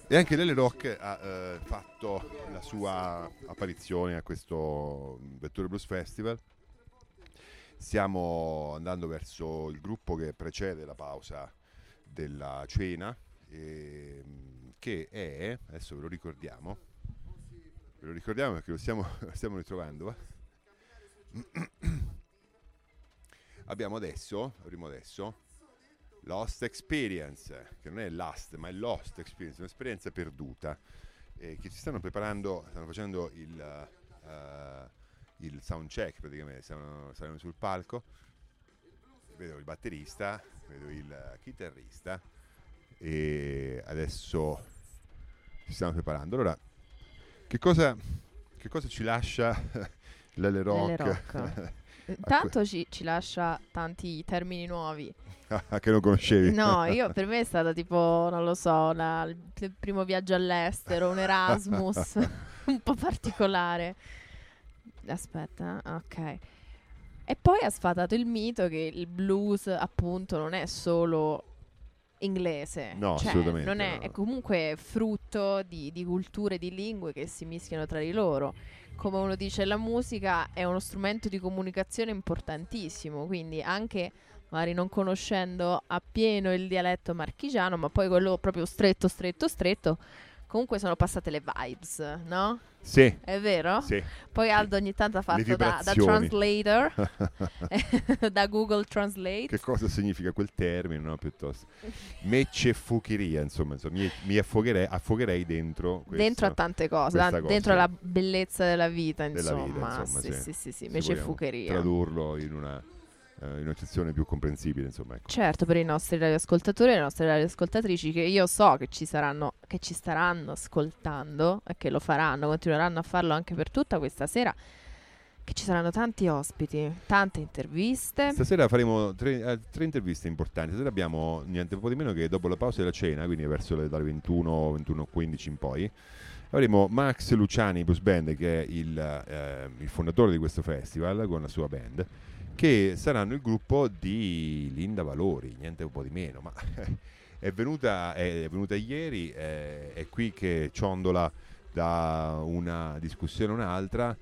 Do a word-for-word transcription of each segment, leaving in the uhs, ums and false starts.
E anche Lele Rock ha eh, fatto la sua apparizione a questo Vetture Blues Festival. Stiamo andando verso il gruppo che precede la pausa della cena, e, che è, adesso ve lo ricordiamo, ve lo ricordiamo perché lo stiamo, lo stiamo ritrovando. Va? Abbiamo adesso, avremo adesso Lost Experience, che non è Last, ma è Lost Experience, un'esperienza perduta, eh, che ci stanno preparando, stanno facendo il, uh, il sound check praticamente, stanno, stanno sul palco, vedo il batterista, vedo il chitarrista e adesso ci stiamo preparando. Allora, che cosa, che cosa ci lascia Lele Rock? Lele Rock. Intanto ci, ci lascia tanti termini nuovi. Che non conoscevi? No, io per me è stato tipo, non lo so, la, il primo viaggio all'estero, un Erasmus un po' particolare. Aspetta, ok. E poi ha sfatato il mito che il blues appunto non è solo inglese. No, cioè, assolutamente non è, no. è comunque frutto di, di culture, di lingue che si mischiano tra di loro. Come uno dice, la musica è uno strumento di comunicazione importantissimo, quindi anche magari non conoscendo appieno il dialetto marchigiano, ma poi quello proprio stretto, stretto, stretto, comunque sono passate le vibes, no? Sì. È vero? Sì. Poi Aldo ogni tanto ha fatto da, da translator, da Google Translate. Che cosa significa quel termine, no? Piuttosto meccefucheria, insomma, insomma mi, mi affogherei, affogherei dentro questo, dentro a tante cose, da, cosa, dentro la bellezza della vita, insomma. Della vita, insomma, sì, sì, sì, sì, sì, sì, meccefucheria. Tradurlo in una in un'accezione più comprensibile, insomma, ecco. Certo, per i nostri radioascoltatori e le nostre radioascoltatrici, che io so che ci saranno, che ci staranno ascoltando e che lo faranno, continueranno a farlo anche per tutta questa sera, che ci saranno tanti ospiti, tante interviste. Stasera faremo tre, eh, tre interviste importanti. Stasera abbiamo niente po' di meno che dopo la pausa della cena, quindi verso le dalle ventuno, ventuno e quindici in poi, avremo Max Luciani Blues Band, che è il, eh, il fondatore di questo festival con la sua band, che saranno il gruppo di Linda Valori, niente un po' di meno, ma è venuta, è venuta ieri, è, è qui che ciondola da una discussione a un'altra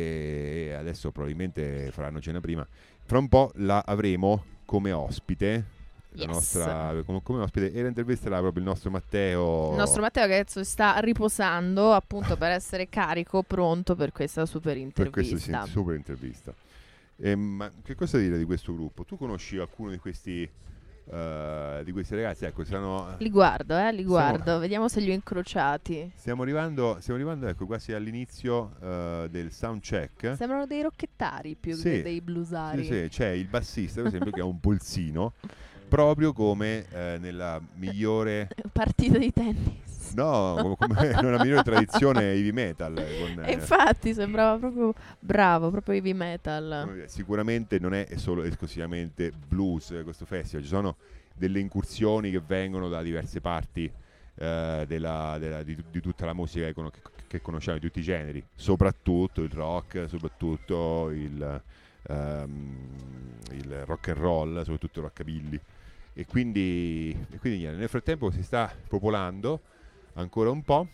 e adesso probabilmente faranno cena prima. Fra un po' la avremo come ospite, la Yes. nostra, come, come ospite, e la intervisterà proprio il nostro Matteo. Il nostro Matteo che adesso sta riposando appunto per essere carico, pronto per questa super intervista. Per questa sì, super intervista. Eh, ma che cosa dire di questo gruppo? Tu conosci qualcuno di questi uh, di questi ragazzi? Ecco, stanno, li guardo, eh, li guardo, stiamo, vediamo se li ho incrociati. Stiamo arrivando, stiamo arrivando ecco, quasi all'inizio uh, del sound check. Sembrano dei rocchettari più sì, che dei bluesari. Sì, sì, c'è il bassista, per esempio, che ha un polsino, proprio come eh, nella migliore partita di tennis. No, come nella migliore tradizione heavy metal. Con, e infatti sembrava proprio bravo, proprio heavy metal. Sicuramente non è solo esclusivamente blues questo festival, ci sono delle incursioni che vengono da diverse parti eh, della, della, di, di tutta la musica che, con, che, che conosciamo, di tutti i generi, soprattutto il rock, soprattutto il, um, il rock and roll, soprattutto il rockabilly. E quindi, e quindi niente, nel frattempo si sta popolando ancora un po'.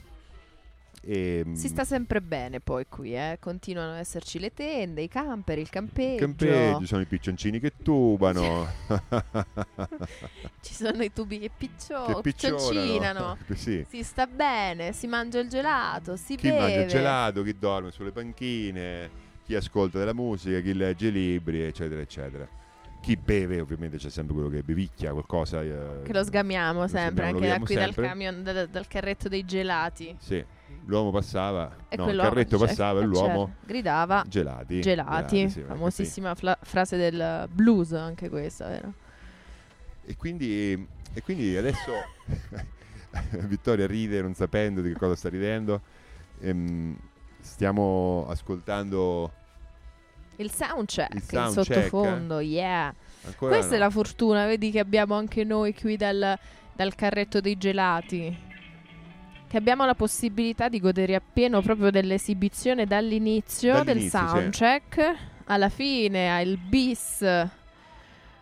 E si sta sempre bene poi qui, eh? Continuano ad esserci le tende, i camper, il campeggio. Il campeggio, sono i piccioncini che tubano. Ci sono i tubi che, piccio- che piccioncinano. Sì. Si sta bene, si mangia il gelato, si chi beve. Chi mangia il gelato, chi dorme sulle panchine, chi ascolta della musica, chi legge libri, eccetera, eccetera. Chi beve, ovviamente c'è sempre quello che bevicchia qualcosa. Eh, che lo sgamiamo lo sempre, sgamiamo, anche da qui sempre. dal camion, da, dal carretto dei gelati. Sì, l'uomo passava, e no, il carretto cioè, passava e l'uomo cioè, gridava gelati. Gelati, gelati sì, famosissima fla- frase del blues, anche questa, vero? E quindi, e quindi adesso Vittoria ride non sapendo di che cosa sta ridendo. Ehm, stiamo ascoltando il soundcheck, il, il sound sottofondo, check. yeah. Ancora Questa no. è la fortuna, vedi che abbiamo anche noi qui dal, dal carretto dei gelati, che abbiamo la possibilità di godere appieno proprio dell'esibizione dall'inizio, dall'inizio del soundcheck, sì. alla fine, al bis.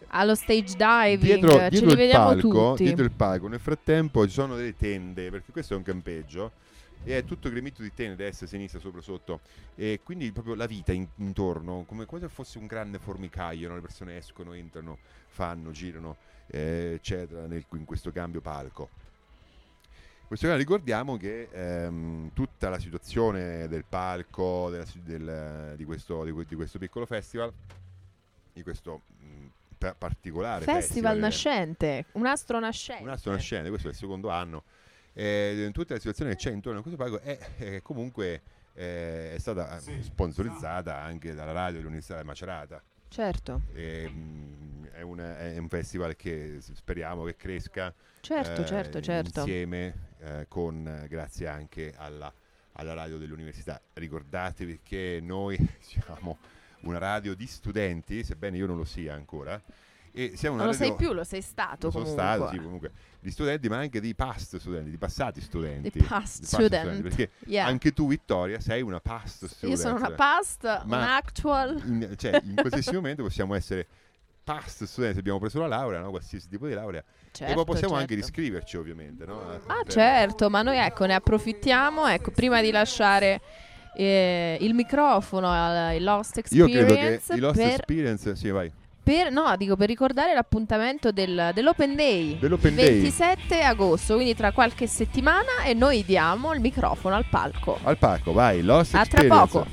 allo stage diving, dietro, ce dietro li il vediamo palco, tutti. dietro il palco, nel frattempo ci sono delle tende, perché questo è un campeggio e è tutto gremito di tende, destra, sinistra, sopra, sotto, e quindi proprio la vita in- intorno, come, come se fosse un grande formicaio, no? Le persone escono, entrano, fanno, girano, eh, eccetera, nel- in questo cambio palco. In questo caso ricordiamo che ehm, tutta la situazione del palco, della si- del- di, questo, di que- di questo piccolo festival, di questo mh, pa- particolare Festival festival, eh, nascente, un astro nascente. un astro nascente, questo è il secondo anno, eh, tutta la situazione che c'è intorno a questo palco è, è comunque eh, è stata sponsorizzata anche dalla radio dell'Università di Macerata. Certo, E, mh, è, un, è un festival che s- speriamo che cresca certo, eh, certo, certo. insieme eh, con eh, grazie anche alla, alla radio dell'università. Ricordatevi che noi siamo una radio di studenti, sebbene io non lo sia ancora, e siamo una Non lo radio, sei più, lo sei stato lo sono comunque. stato, sì, comunque, di studenti, ma anche di past studenti, di passati studenti. Di past student, perché yeah. anche tu, Vittoria, sei una past student. Io sono una past, Ma un actual. in, cioè, in qualsiasi momento possiamo essere past studenti, abbiamo preso la laurea, no? Qualsiasi tipo di laurea, Certo, e poi possiamo certo. anche riscriverci, ovviamente, no? Ah, Per- certo, ma noi ecco ne approfittiamo, ecco, prima di lasciare eh, il microfono ai Lost Io credo che Experience i Lost per, Experience, sì, vai. per- no, dico per ricordare l'appuntamento del- dell'Open Day, Dell'Open Day. ventisette agosto, quindi tra qualche settimana, e noi diamo il microfono al palco. Al palco, vai, Lost A tra Experience. poco.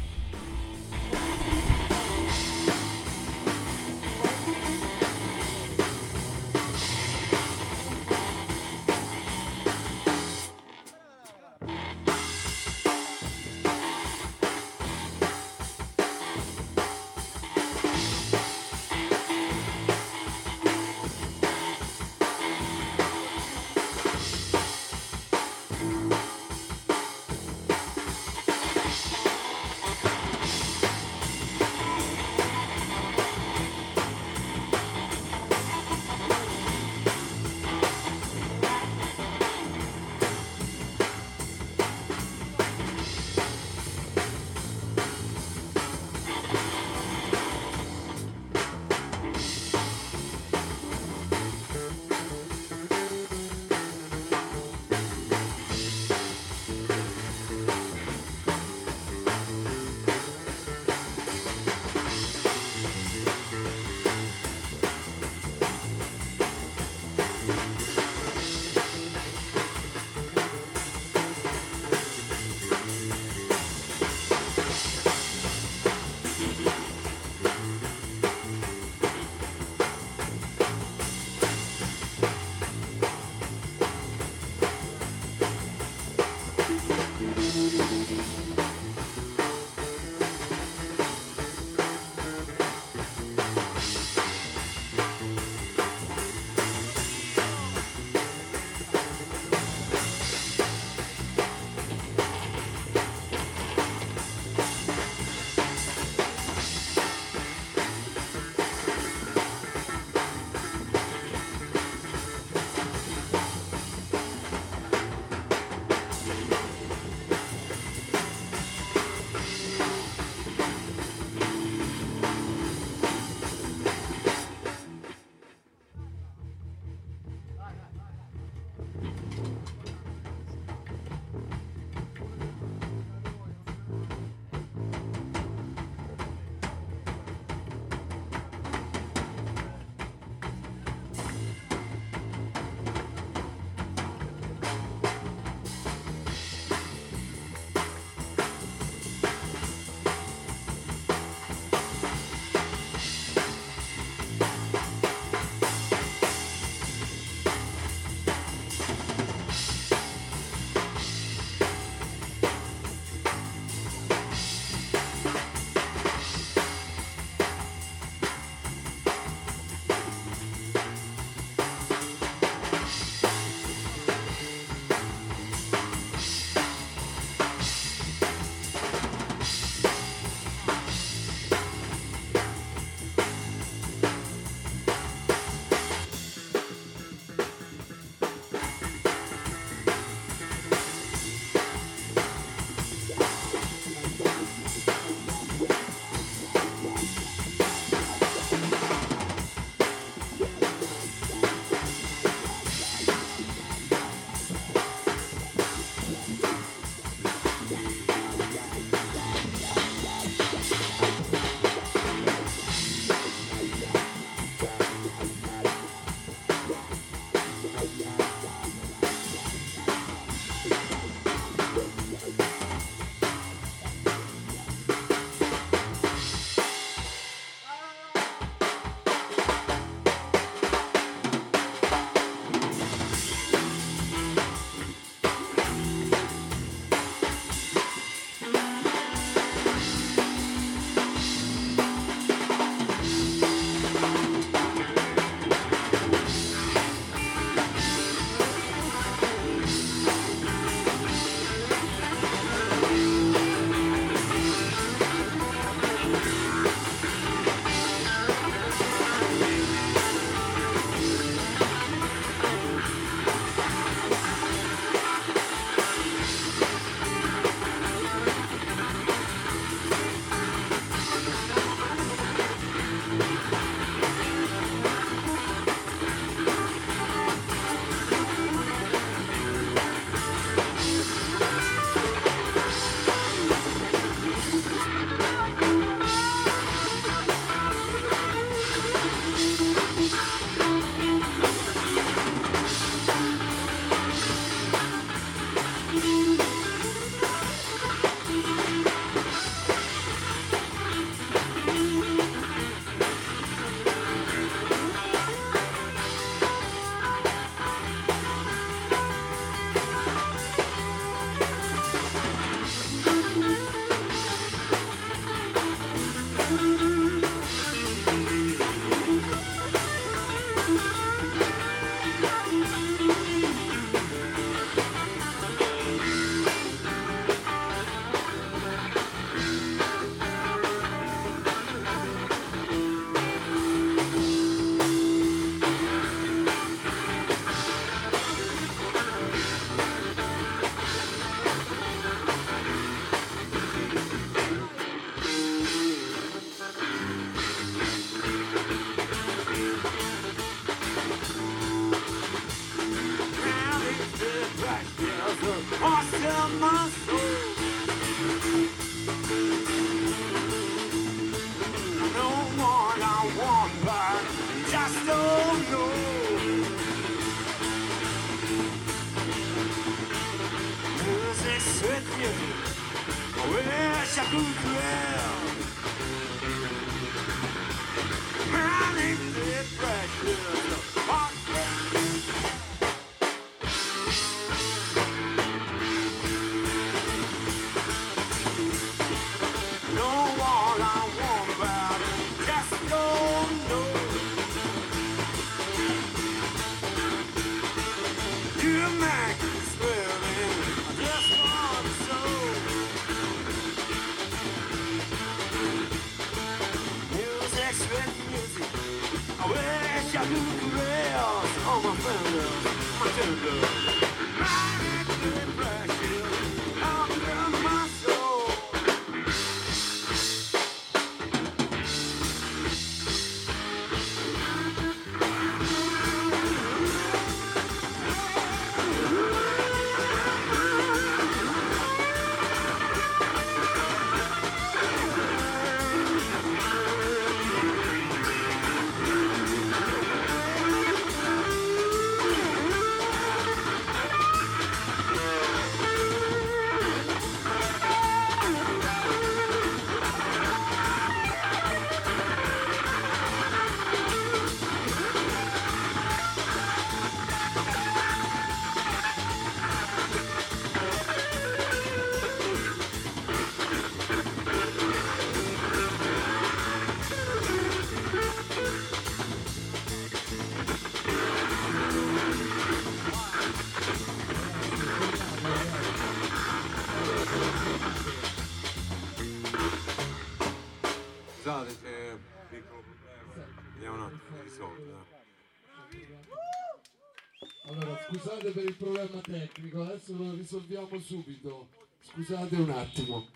Allora, scusate per il problema tecnico, adesso lo risolviamo subito. Scusate un attimo.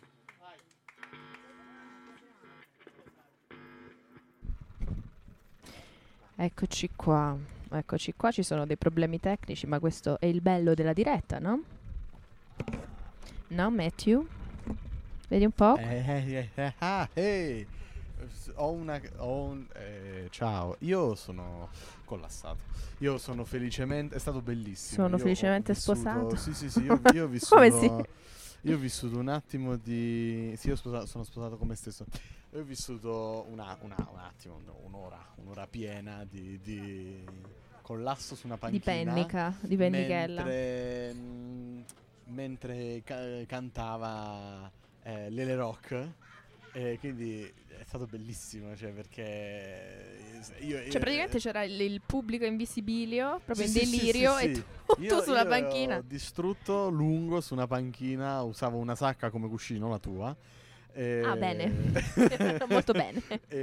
Eccoci qua, eccoci qua, ci sono dei problemi tecnici, ma questo è il bello della diretta, no? No, Matthew? Vedi un po'? Eh, eh, eh, ah, hey. ho una ho un, eh, ciao, io sono collassato. Io sono felicemente, è stato bellissimo. Sono Io felicemente ho vissuto, sposato. Sì, sì, sì, io, io ho vissuto Come sì? Io ho vissuto un attimo di sì, io sposato, sono sposato con me stesso. Io ho vissuto una, una, un attimo, no, un'ora, un'ora piena di, di collasso su una Di panchina. pennica, di pennichella. Mentre, mh, mentre ca- cantava eh, Lele Rock, e quindi è stato bellissimo, cioè perché io, io Cioè praticamente c'era il, il pubblico in visibilio, proprio sì, in sì, delirio, sì, sì, e sì. tu, Io, tu sulla io panchina. Ho distrutto lungo su una panchina, usavo una sacca come cuscino, la tua. E... Ah, bene. Molto bene.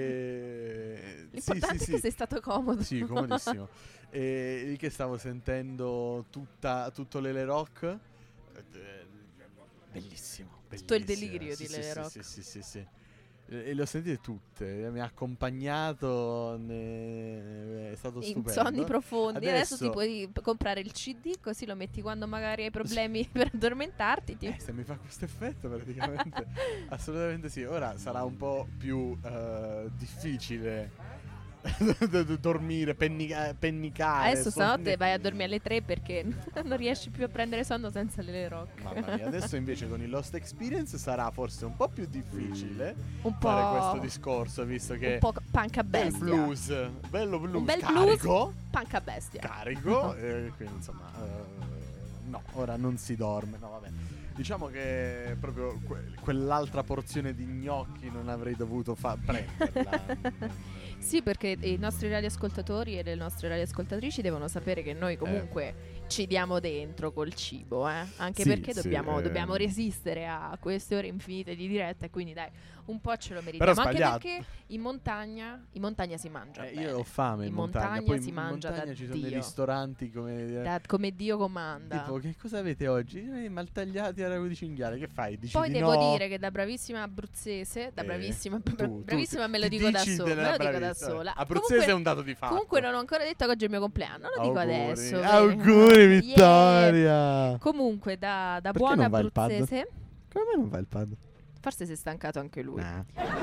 E... L'importante sì, sì, è che sì. sei stato comodo. Sì, comodissimo. E lì che stavo sentendo tutta, tutto Lele Rock, eh, bellissimo, bellissimo. Tutto il delirio sì, di sì, Lele sì, Rock. Sì, sì, sì, sì. E le ho sentite tutte, mi ha accompagnato, ne... è stato In stupendo. sonni profondi. Adesso... Adesso ti puoi p- comprare il C D, così lo metti quando magari hai problemi per addormentarti. Ti... Eh, se mi fa questo effetto praticamente assolutamente sì. Ora sarà un po' più eh, difficile dormire, pennica- pennicare. Adesso stanotte sonne- vai a dormire alle tre perché non riesci più a prendere sonno senza Lele Rock. Mamma mia, adesso invece con il Lost Experience sarà forse un po' più difficile Un po'... fare questo discorso, visto che un po' panca bel bestia. blues, bello blues, Un bel carico, panca bestia. carico, e quindi insomma, eh, no, ora non si dorme, no vabbè. Diciamo che proprio que- quell'altra porzione di gnocchi non avrei dovuto fa- prenderla. Sì, perché i nostri radioascoltatori e le nostre radioascoltatrici devono sapere che noi comunque ci diamo dentro col cibo, eh? Anche Sì, perché sì, dobbiamo, eh. dobbiamo resistere a queste ore infinite di diretta, e quindi dai, un po' ce lo meritiamo. Però Anche sbagliato. perché in montagna, in montagna si mangia Eh, bene. io ho fame in, In montagna, montagna poi si in mangia montagna da ci sono dei Dio. ristoranti come dire, Da- come Dio comanda. tipo che cosa avete oggi? Eh, maltagliati a rago di cinghiale, che fai? Dici Poi di devo no? dire che da bravissima abruzzese, da Eh, bravissima, tu- tu- bravissima me lo ti dico da dici sola, della me lo dico da bravissima. sola. Abruzzese Comunque- è un dato di fatto. Comunque non ho ancora detto che oggi è il mio compleanno, lo dico Auguri. adesso. bene? Auguri Yeah. Vittoria. Comunque da, da Perché buona non va il pad? abruzzese, Come mai non va il pad? forse si è stancato anche lui. Nah.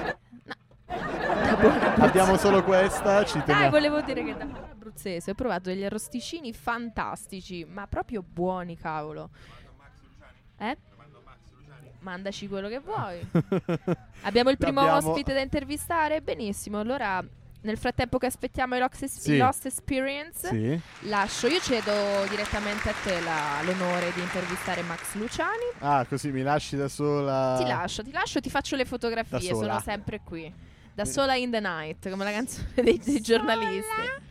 Da buona abruzzese. Abbiamo solo questa, ci Dai, teniamo. volevo dire che da buona abruzzese ho provato degli arrosticini fantastici, ma proprio buoni, cavolo. Eh? Mandaci quello che vuoi. Abbiamo il primo Abbiamo- ospite da intervistare? Benissimo, allora nel frattempo che aspettiamo i Lost, es- Sì. i Lost Experience, Sì. lascio, io cedo direttamente a te la- l'onore di intervistare Max Luciani. Ah, così mi lasci da sola. Ti lascio, ti lascio, ti faccio le fotografie, Da sola. sono sempre qui. Da Mi- sola in the night, come la canzone dei, dei giornalisti.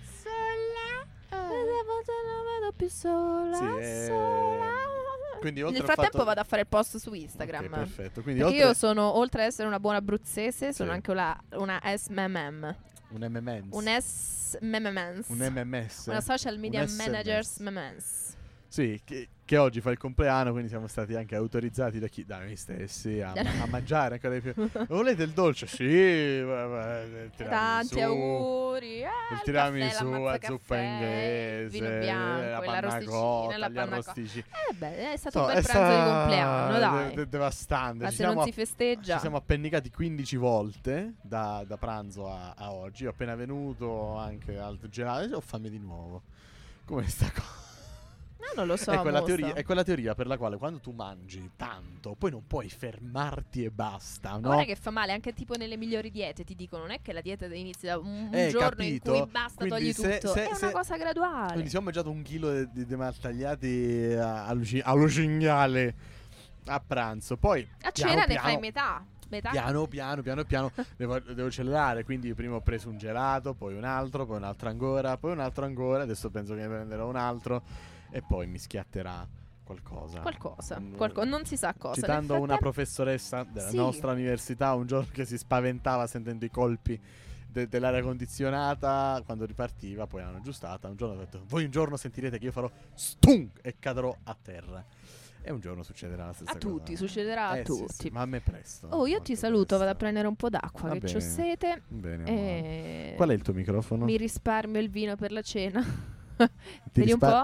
Sola. Non vedo più sola, Sì, eh, sola. quindi oltre Nel al frattempo fatto- vado a fare il post su Instagram. Ok, perfetto. Quindi Perché oltre io sono, oltre ad essere una buona abruzzese, sono Sì. anche una, una S M M M. un M M S. Un S M M M S. Un M M S. Una social media Un S M S. manager M M S. Sì, che, che oggi fa il compleanno, quindi siamo stati anche autorizzati da chi? Da noi stessi a, a mangiare ancora di più. Volete il dolce? Sì, va- va- il tiramisù. Tanti auguri. Eh, Il il tiramisù, caffè, la l'ammazzacaffè, zuppa inglese, il vino bianco, la la panna rosticina, cotta, la gli panna cotta. arrosticini. Eh beh, è stato No, un bel è pranzo sta- di compleanno, dai. de- de- devastante. Ma Ci se non siamo- si festeggia. Ci siamo appennicati quindici volte da, da pranzo a, a oggi. Ho appena venuto anche al gelato e ho fame di nuovo. Come sta cosa? No, non lo so. è, quella mostro. teoria, è quella teoria per la quale quando tu mangi tanto, poi non puoi fermarti e basta, no? Guarda che fa male, anche tipo nelle migliori diete ti dicono non è che la dieta inizia da un, un Eh, giorno in capito? cui basta, Quindi togli se- tutto. se- è se- una cosa graduale. Quindi se ho mangiato un chilo di, di, di maltagliati a- allo, ci- allo cinghiale a pranzo, poi A piano, cena ne piano, fai metà. Metà. Piano piano piano piano devo, devo accelerare. Quindi prima ho preso un gelato, poi un altro, poi un altro ancora, poi un altro ancora. Adesso penso che ne prenderò un altro e poi mi schiatterà qualcosa. Qualcosa, Mm, qualco- non si sa cosa. Citando Nel una frattempo- professoressa della Sì. nostra università un giorno che si spaventava sentendo i colpi de- dell'aria condizionata quando ripartiva, poi l'hanno aggiustata. Un giorno ha detto: voi un giorno sentirete che io farò stunk e cadrò a terra. E un giorno succederà la stessa A cosa. tutti, succederà a Eh, sì, tutti. sì, ma a me presto. Oh, io molto ti saluto, vado a presto. prendere un po' d'acqua Va che bene. c'ho sete. Bene, amore. E Qual è il tuo microfono? mi risparmio il vino per la cena. Ti Vedi un rispar- po'?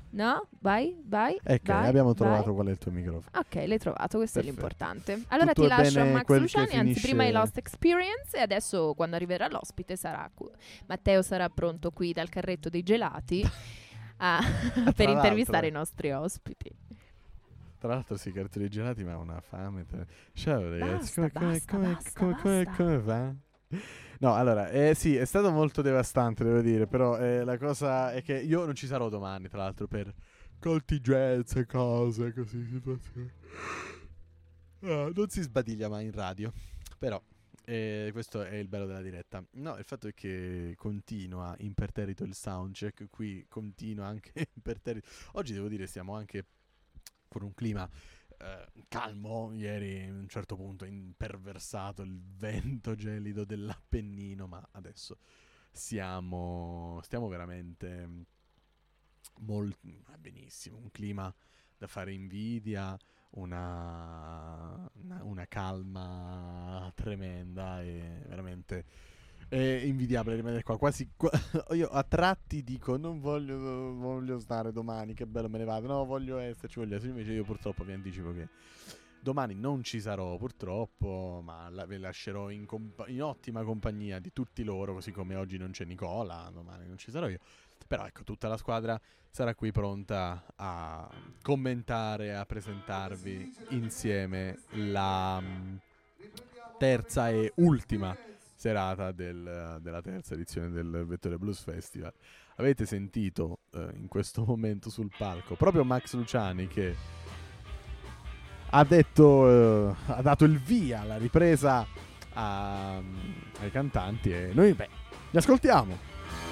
No? Vai, vai. Ecco, vai, abbiamo vai. trovato qual è il tuo microfono. Ok, l'hai trovato, questo Perfetto. è l'importante. Allora Tutto ti è lascio a bene Max quel che Luciani, anzi finisce- prima i Lost Experience e adesso quando arriverà l'ospite sarà qui. Matteo sarà pronto qui dal carretto dei gelati a- per l'altro. intervistare i nostri ospiti. Tra l'altro si cartoni i gelati, ma ho una fame. te- Ciao ragazzi, Basta, come, come, basta, come, basta, come, come, basta. come va? No, allora, eh, sì, è stato molto devastante, devo dire, però eh, la cosa è che io non ci sarò domani, tra l'altro, per contingenze, cose, così, situazioni. Ah, non si sbadiglia mai in radio, però eh, questo è il bello della diretta. No, il fatto è che continua imperterrito il soundcheck, qui continua anche imperterrito. Oggi devo dire siamo anche con un clima eh, calmo. Ieri a un certo punto è imperversato il vento gelido dell'Appennino, ma adesso siamo stiamo veramente molto benissimo, un clima da fare invidia, una, una, una calma tremenda e veramente è invidiabile rimanere qua. Quasi qua- io a tratti dico non voglio, voglio stare domani, che bello, me ne vado, no, voglio esserci, voglio esserci. Invece io purtroppo vi anticipo che domani non ci sarò purtroppo, ma la, vi lascerò in, compa- in ottima compagnia di tutti loro, così come oggi non c'è Nicola, domani non ci sarò io. Però ecco, tutta la squadra sarà qui pronta a commentare, a presentarvi insieme la mh, terza e ultima serata del- della terza edizione del Vettore Blues Festival. Avete sentito eh, in questo momento sul palco proprio Max Luciani che ha detto, eh, ha dato il via alla ripresa a- ai cantanti e noi, beh, li ascoltiamo.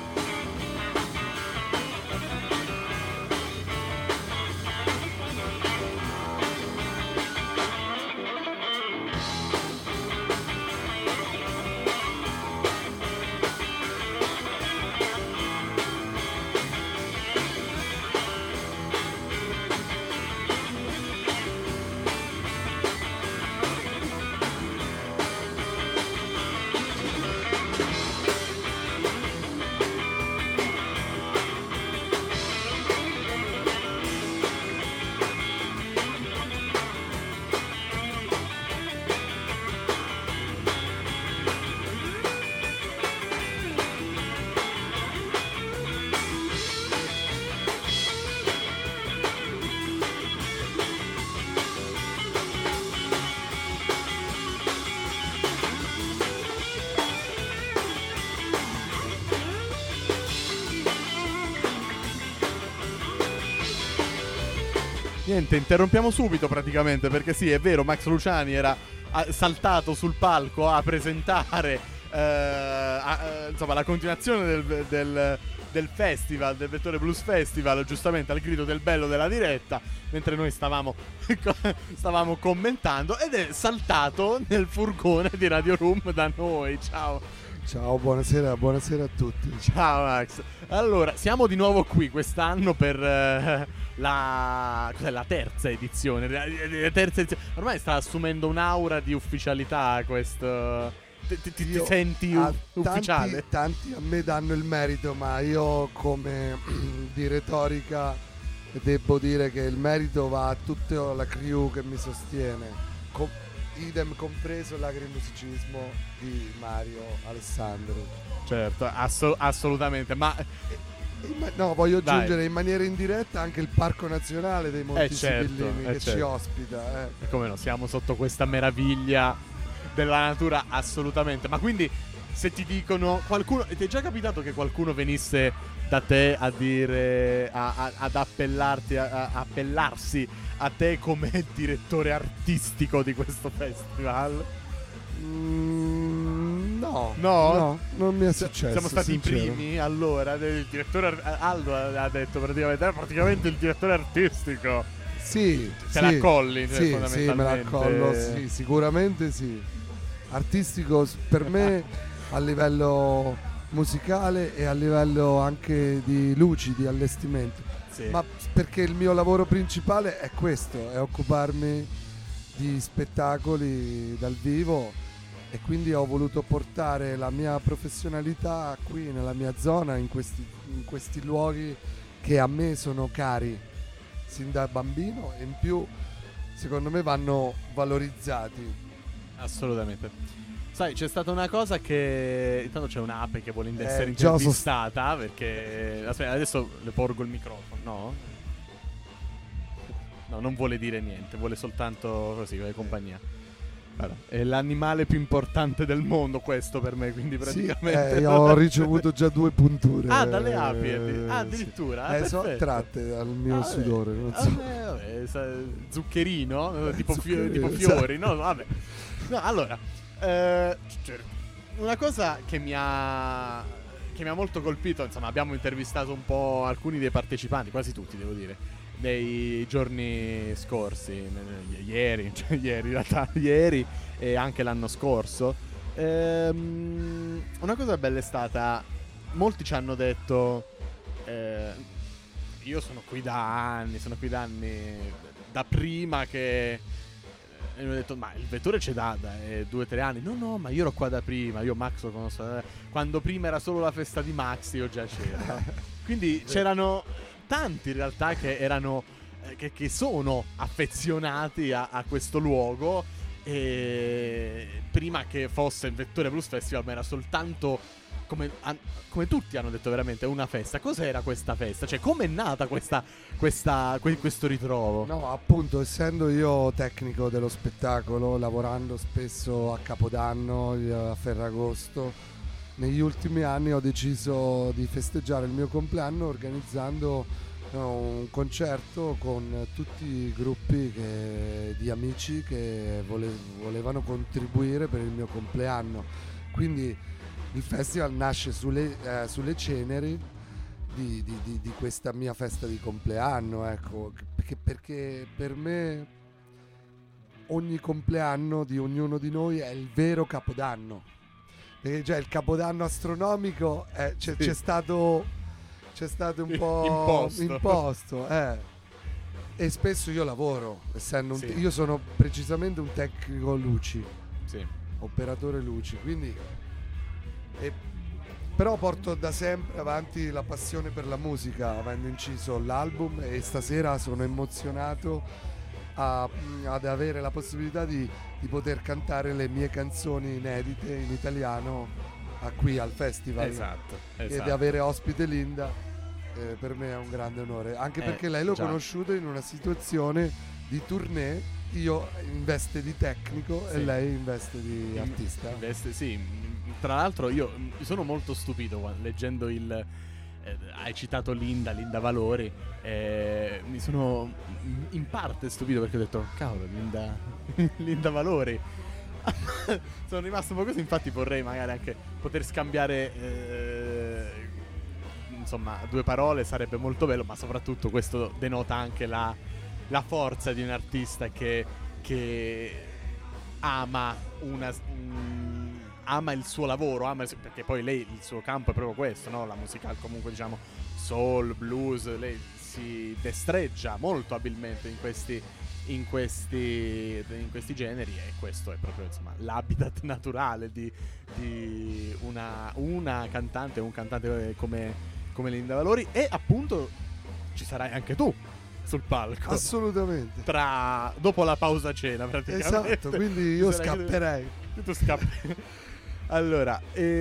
Niente, interrompiamo subito praticamente perché sì, è vero, Max Luciani era ah, saltato sul palco a presentare eh, a- eh, insomma la continuazione del, del, del festival, del Vettore Blues Festival, giustamente al grido del bello della diretta, mentre noi stavamo, stavamo commentando, ed è saltato nel furgone di Radio Room da noi. Ciao. Ciao, buonasera, buonasera a tutti. Ciao Max. Allora, siamo di nuovo qui quest'anno per eh, la, cos'è, la terza edizione. La, la terza edizione. Ormai sta assumendo un'aura di ufficialità questo. Ti, ti- ti Io- senti a u- ufficiale? Tanti, tanti a me danno il merito, ma io come di retorica devo dire che il merito va a tutta la crew che mi sostiene. Com- idem compreso l'agromusicismo di Mario Alessandro. Certo, asso- assolutamente. Ma In ma- no, voglio Vai. aggiungere in maniera indiretta anche il Parco Nazionale dei Monti Eh, certo, Sibillini eh, che ci certo. ospita. Eh. come no, siamo sotto questa meraviglia della natura, assolutamente. Ma quindi, se ti dicono qualcuno, ti è già capitato che qualcuno venisse da te a dire, a- a- ad appellarti, a- a- appellarsi a te come direttore artistico di questo festival? Mm, no, No? no, non mi è S- successo. Siamo stati sincero. i primi, allora. Il direttore ar- Aldo ha detto praticamente, è praticamente il direttore artistico. Sì, Se sì, la colli, cioè, sì, sì, me la fondamentalmente. collo, sì, sicuramente sì. Artistico s- per me a livello musicale e a livello anche di luci, di allestimento. Sì. Ma perché il mio lavoro principale è questo, è occuparmi di spettacoli dal vivo e quindi ho voluto portare la mia professionalità qui nella mia zona, in questi, in questi luoghi che a me sono cari sin da bambino e in più secondo me vanno valorizzati. Assolutamente. Sai, c'è stata una cosa che intanto c'è un'ape che vuole essere Eh, già so- intervistata perché aspetta, adesso le porgo il microfono. No? No, non vuole dire niente, vuole soltanto così, come compagnia. Allora, è l'animale più importante del mondo questo per me, quindi Sì, praticamente eh, io ho ricevuto già due punture. Ah, dalle api, eh, ah, addirittura? sì. Ah, Eh, sono perfetto. tratte dal mio Ah, sudore, vabbè. non Ah, so. eh, vabbè, sa- zuccherino, eh, tipo, fio- Zuccherino, tipo fiori, no? Vabbè. No, allora, eh, cioè, una cosa che mi ha che mi ha molto colpito, insomma, abbiamo intervistato un po' alcuni dei partecipanti, quasi tutti, devo dire, nei giorni scorsi, ne- ieri, cioè ieri in realtà, ieri e anche l'anno scorso. Ehm, una cosa bella è stata, molti ci hanno detto, eh, io sono qui da anni, sono qui da anni, da prima che... E mi hanno detto, ma il vettore c'è da, da eh, due o tre anni. No, no, ma io ero qua da prima. Io Max lo conosco. eh, Quando prima era solo la festa di Max, io già c'ero. Quindi c'erano tanti in realtà che erano eh, che, che sono affezionati a, a questo luogo. E prima che fosse il Vettore Blues Festival, ma era soltanto come, an- come tutti hanno detto, veramente una festa. Cos'era questa festa? Cioè, com'è nata questa, questa, que- questo ritrovo? No, appunto, essendo io tecnico dello spettacolo, lavorando spesso a Capodanno, a Ferragosto, negli ultimi anni ho deciso di festeggiare il mio compleanno organizzando no, un concerto con tutti i gruppi che- di amici che vole- volevano contribuire per il mio compleanno. Quindi il festival nasce sulle, eh, sulle ceneri di, di- di- di questa mia festa di compleanno, ecco, perché, perché per me ogni compleanno di ognuno di noi è il vero capodanno. Perché già il capodanno astronomico eh, c'è, Sì. c'è stato c'è stato un po' Imposto. imposto, eh. E spesso io lavoro, essendo un Sì. te- io sono precisamente un tecnico luci, Sì. operatore luci, quindi e- però porto da sempre avanti la passione per la musica, avendo inciso l'album, e stasera sono emozionato a- ad avere la possibilità di, di poter cantare le mie canzoni inedite in italiano a qui al festival. Esatto, E di esatto. avere ospite Linda eh, per me è un grande onore, anche Eh, perché lei l'ho già. conosciuta in una situazione di tournée, io in veste di tecnico Sì. e lei in veste di In- artista. in veste- sì, m- tra l'altro io mi sono molto stupito qua- leggendo il... eh, hai citato Linda, Linda Valori. eh, mi sono in parte stupito perché ho detto, cavolo, Linda, Linda Valori. Sono rimasto un po' così, infatti vorrei magari anche poter scambiare... eh, insomma, due parole sarebbe molto bello, ma soprattutto questo denota anche la, la forza di un artista che, che ama una mm, ama il suo lavoro, ama il suo- perché poi lei il suo campo è proprio questo, no? La musica comunque diciamo soul, blues, lei si destreggia molto abilmente in questi in questi in questi generi, e questo è proprio insomma l'habitat naturale di, di una, una cantante, un cantante come come Linda Valori. E appunto ci sarai anche tu sul palco Assolutamente. tra dopo la pausa cena praticamente. Esatto, quindi io Ci sarai anche tu. scapperei. Tu scappi. Allora,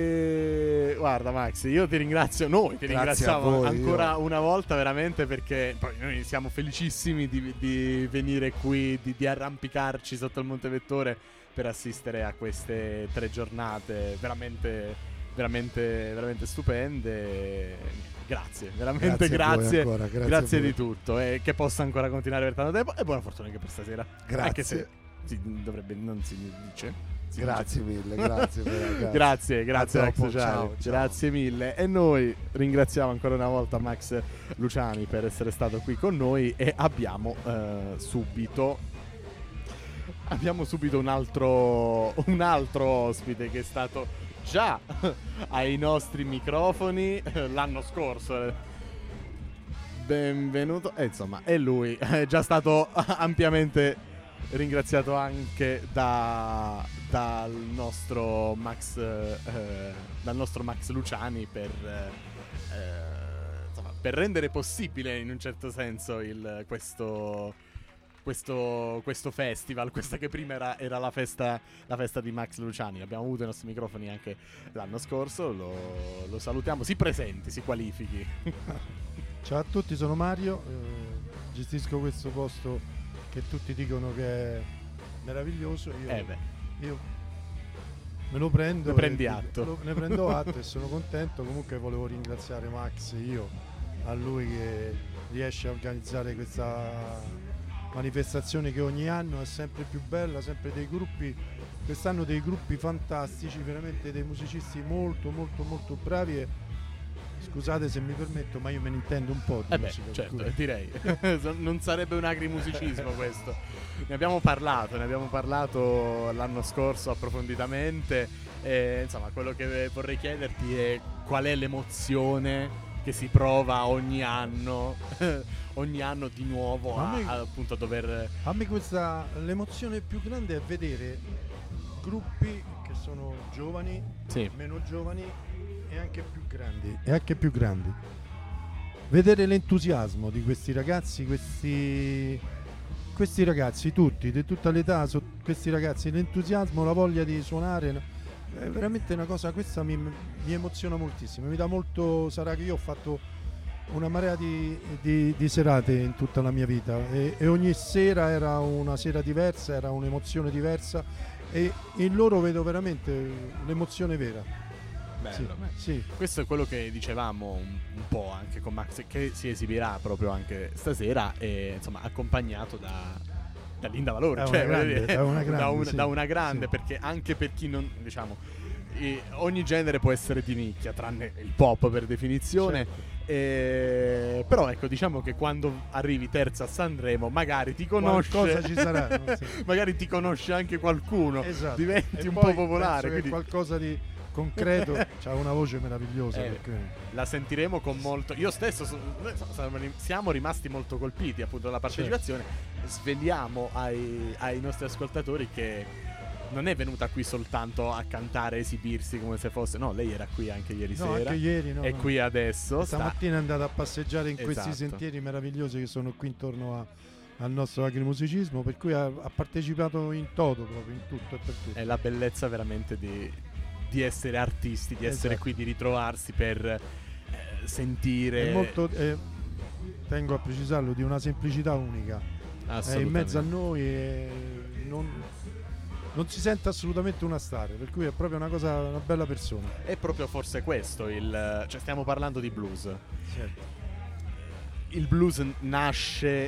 eh, guarda Max, io ti ringrazio, noi ti Grazie ringraziamo a voi, ancora io- una volta veramente, perché poi noi siamo felicissimi di, di venire qui, di, di arrampicarci sotto il Monte Vettore per assistere a queste tre giornate veramente, veramente, veramente stupende. Grazie, veramente Grazie a voi grazie. ancora, grazie Grazie a voi. di tutto, e che possa ancora continuare per tanto tempo, e buona fortuna anche per stasera. Grazie. Anche se si dovrebbe, non si dice. Si Grazie dice. mille, grazie per ragazzi. Grazie, grazie A Max dopo, Luciani. ciao, ciao. Grazie mille. E noi ringraziamo ancora una volta Max Luciani per essere stato qui con noi, e abbiamo eh, subito abbiamo subito un altro un altro ospite che è stato già ai nostri microfoni eh, l'anno scorso. Benvenuto. E insomma, è lui, è già stato ampiamente ringraziato anche da, dal nostro Max eh, dal nostro Max Luciani per, eh, insomma, per rendere possibile in un certo senso il, questo, questo, questo festival, questa che prima era, era la, festa, la festa di Max Luciani. Abbiamo avuto i nostri microfoni anche l'anno scorso, lo, lo salutiamo, si presenti, si qualifichi. Ciao a tutti, sono Mario, eh, gestisco questo posto che tutti dicono che è meraviglioso. Io, Eh beh. io me lo prendo, Ne prendi e- atto. lo- ne prendo atto e sono contento. Comunque volevo ringraziare Max, io, a lui che riesce a organizzare questa manifestazione che ogni anno è sempre più bella, sempre dei gruppi, quest'anno dei gruppi fantastici, veramente dei musicisti molto molto molto bravi e scusate se mi permetto, ma io me ne intendo un po' di Eh beh, musica, per certo, cui- direi. Non sarebbe un acrimusicismo questo. Ne abbiamo parlato, ne abbiamo parlato l'anno scorso approfonditamente. E, insomma, quello che vorrei chiederti è qual è l'emozione che si prova ogni anno, ogni anno di nuovo Ma a, a me- a, appunto a dover... A me questa l'emozione più grande è vedere gruppi che sono giovani, Sì. meno giovani e anche più grandi. E anche più grandi. Vedere l'entusiasmo di questi ragazzi, questi questi ragazzi tutti, di tutta l'età, so- questi ragazzi, l'entusiasmo, la voglia di suonare, no? È veramente una cosa, questa mi, mi emoziona moltissimo, mi dà molto, sarà che io ho fatto una marea di, di- di serate in tutta la mia vita e, e ogni sera era una sera diversa, era un'emozione diversa e in loro vedo veramente l'emozione vera. Bello. Sì, sì. Questo è quello che dicevamo un, un po' anche con Max, che si esibirà proprio anche stasera, e insomma accompagnato da, da Linda Valori, Da cioè, una voglio grande, dire, da una grande, da un- sì. da una grande, Sì. perché anche per chi non, diciamo, eh, ogni genere può essere di nicchia, tranne il pop per definizione. Certo. Eh, però ecco, diciamo che quando arrivi terza a Sanremo magari ti conosce, Qualcosa ci sarà, no? Sì. magari ti conosce anche qualcuno, Esatto. diventi E un poi po' popolare, penso che quindi qualcosa di concreto, c'ha una voce meravigliosa. Eh, perché- la sentiremo con molto. Io stesso so- noi so- siamo rim- siamo rimasti molto colpiti appunto dalla partecipazione. Sveliamo ai, ai nostri ascoltatori che non è venuta qui soltanto a cantare, esibirsi come se fosse. No, lei era qui anche ieri No, sera. anche ieri, no, è no. qui adesso. Sta... Stamattina è andata a passeggiare in questi Esatto. sentieri meravigliosi che sono qui intorno a- al nostro acrimusicismo, per cui ha, ha partecipato in toto, proprio in tutto e per tutto. È la bellezza veramente di, di essere artisti, di essere Esatto. qui, di ritrovarsi per eh, sentire. È molto, eh, tengo a precisarlo, di una semplicità unica. È in mezzo a noi e non, non si sente assolutamente una star, per cui è proprio una cosa, una bella persona. È proprio forse questo il. Cioè, stiamo parlando di blues. Certo. Il blues nasce,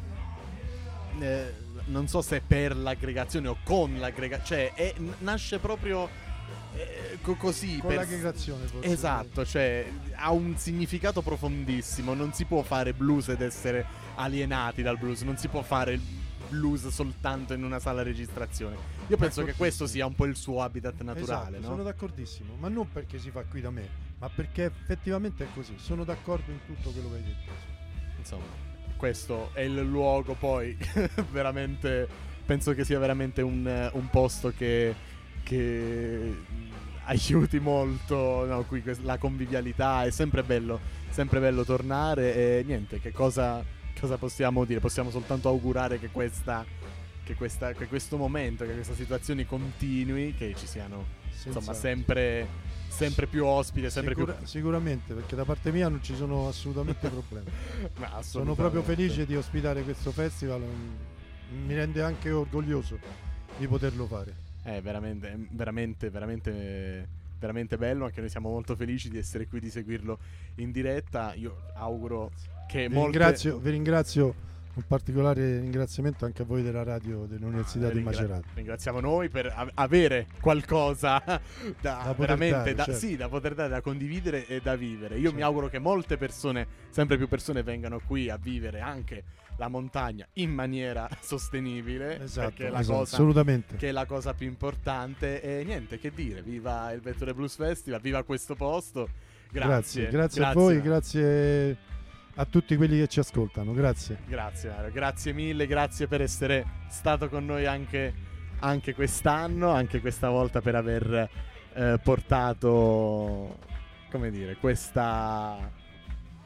eh, non so se per l'aggregazione o con l'aggregazione, cioè è- n- nasce proprio eh, co- così. Con per- l'aggregazione forse. Esatto, cioè ha un significato profondissimo. Non si può fare blues ed essere alienati dal blues, non si può fare il blues soltanto in una sala registrazione. Io penso che questo sia un po' il suo habitat naturale, Esatto, no? sono d'accordissimo, ma non perché si fa qui da me, ma perché effettivamente è così. Sono d'accordo in tutto quello che hai detto. Insomma, questo è il luogo poi veramente, penso che sia veramente un, un posto che, che aiuti molto, no, qui que- la convivialità, è sempre bello, sempre bello tornare e niente, che cosa, cosa possiamo dire? Possiamo soltanto augurare che questa, che questa, che questo momento, che questa situazione continui, che ci siano Senza- insomma sempre, sempre più ospiti, sempre Sicura- più... Sicuramente, perché da parte mia non ci sono assolutamente problemi. Ma Sono assolutamente. proprio felice di ospitare questo festival, mm, mi rende anche orgoglioso di poterlo fare. È veramente, veramente, veramente, veramente bello. Anche noi siamo molto felici di essere qui, di seguirlo in diretta. Io auguro che Vi molte... ringrazio, vi ringrazio, un particolare ringraziamento anche a voi della radio dell'Università Eh, di ringra- Macerata. Ringraziamo noi per av- avere qualcosa da, Da poter veramente dare, da, certo. sì, da poter dare, da condividere e da vivere. Io mi Certo. auguro che molte persone, sempre più persone, vengano qui a vivere anche la montagna in maniera sostenibile. Esatto, perché è la esatto, cosa assolutamente. che è la cosa più importante. E niente, che dire, viva il Vettore Blues Festival, viva questo posto. Grazie, Grazie, grazie a voi, grazie a tutti quelli che ci ascoltano, grazie. Grazie Mario, grazie mille, grazie per essere stato con noi anche, anche quest'anno, anche questa volta per aver eh, portato, come dire, questa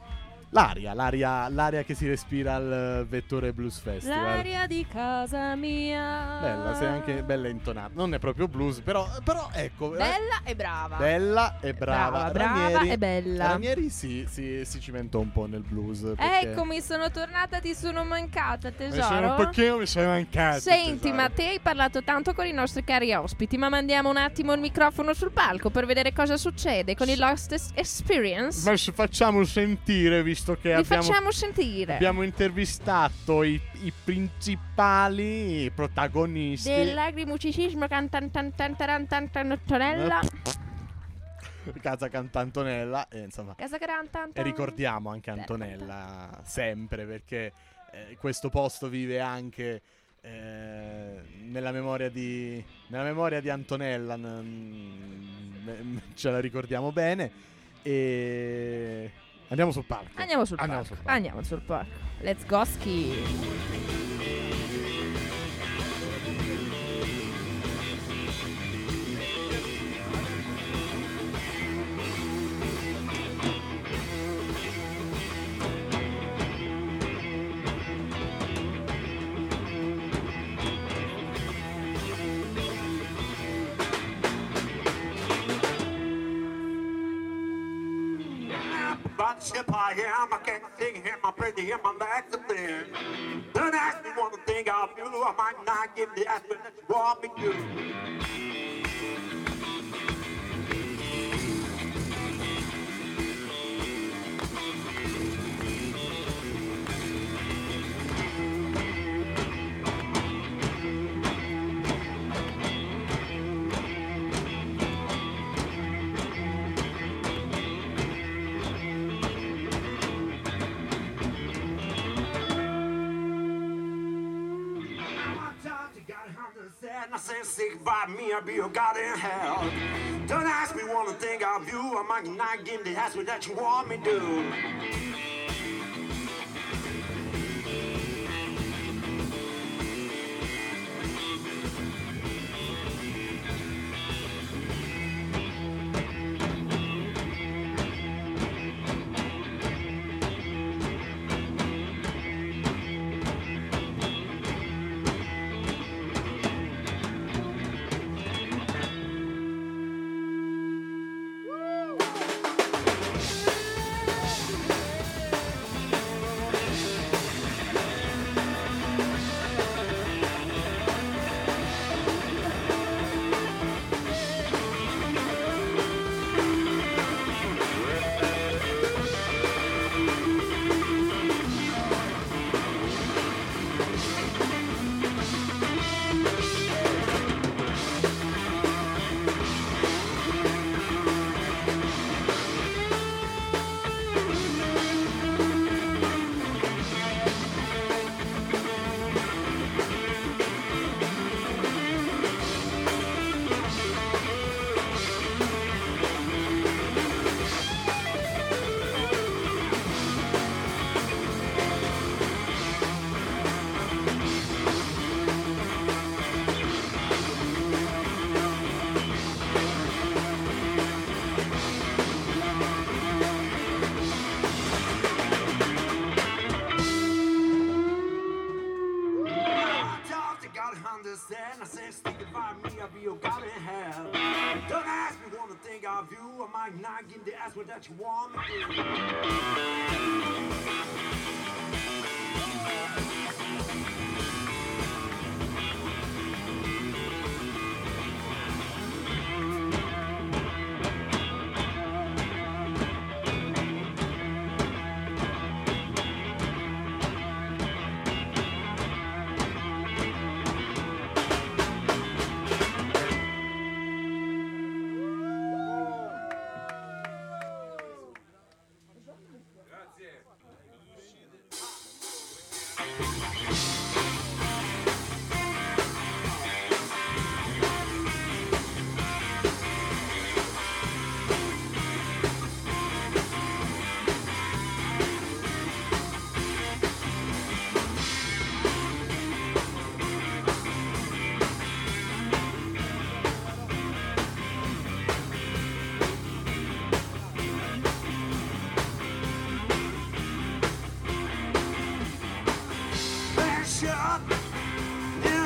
L'aria, l'aria, l'aria che si respira al Vettore Blues Festival. L'aria di casa mia. Bella, sei anche bella intonata. Non è proprio blues, però, però ecco. Bella e brava. Bella e brava. Brava, brava Ranieri, e bella. Ranieri si, si, si cimentò un po' nel blues. Perché... Eccomi, sono tornata, ti sono mancata, Mi sono tesoro. un pochino mi sei mancato. Senti, tesoro. ma te hai parlato tanto con i nostri cari ospiti, ma mandiamo un attimo il microfono sul palco per vedere cosa succede con il Lost es- Experience. Ma ci facciamo sentire, visto che Li abbiamo, facciamo sentire. abbiamo intervistato i, i principali protagonisti. Dell'agrimusicismo cantantantantarantantanottonella. Casa Cantantonella e insomma Casa Cantantan. e ricordiamo anche Antonella sempre, perché eh, questo posto vive anche eh, nella memoria di nella memoria di Antonella, n- n- ce la ricordiamo bene. E andiamo sul palco. Andiamo sul Andiamo palco. sul palco. Andiamo sul palco. Let's go ski. But ship I am, I can't sing him, I pray to him, I'm back to then. Don't ask me one thing I'll do, I might not give the answer that you want me to. And I say, sick by me, I'll be your God in hell. Don't ask me one thing I'll do, I might not give the answer that you want me to. understand. I said, stick it by me, I'll be your God in hell. Don't ask me one thing of you, I might not give the answer that you want me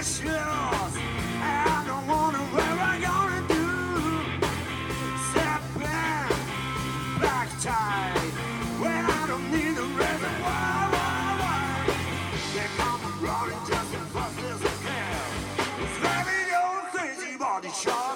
my shoes. I don't wanna where I gonna do. Step back, back tight. When I don't need a reason why, why, why. They come running just as fast as they can. It's very old crazy body shot.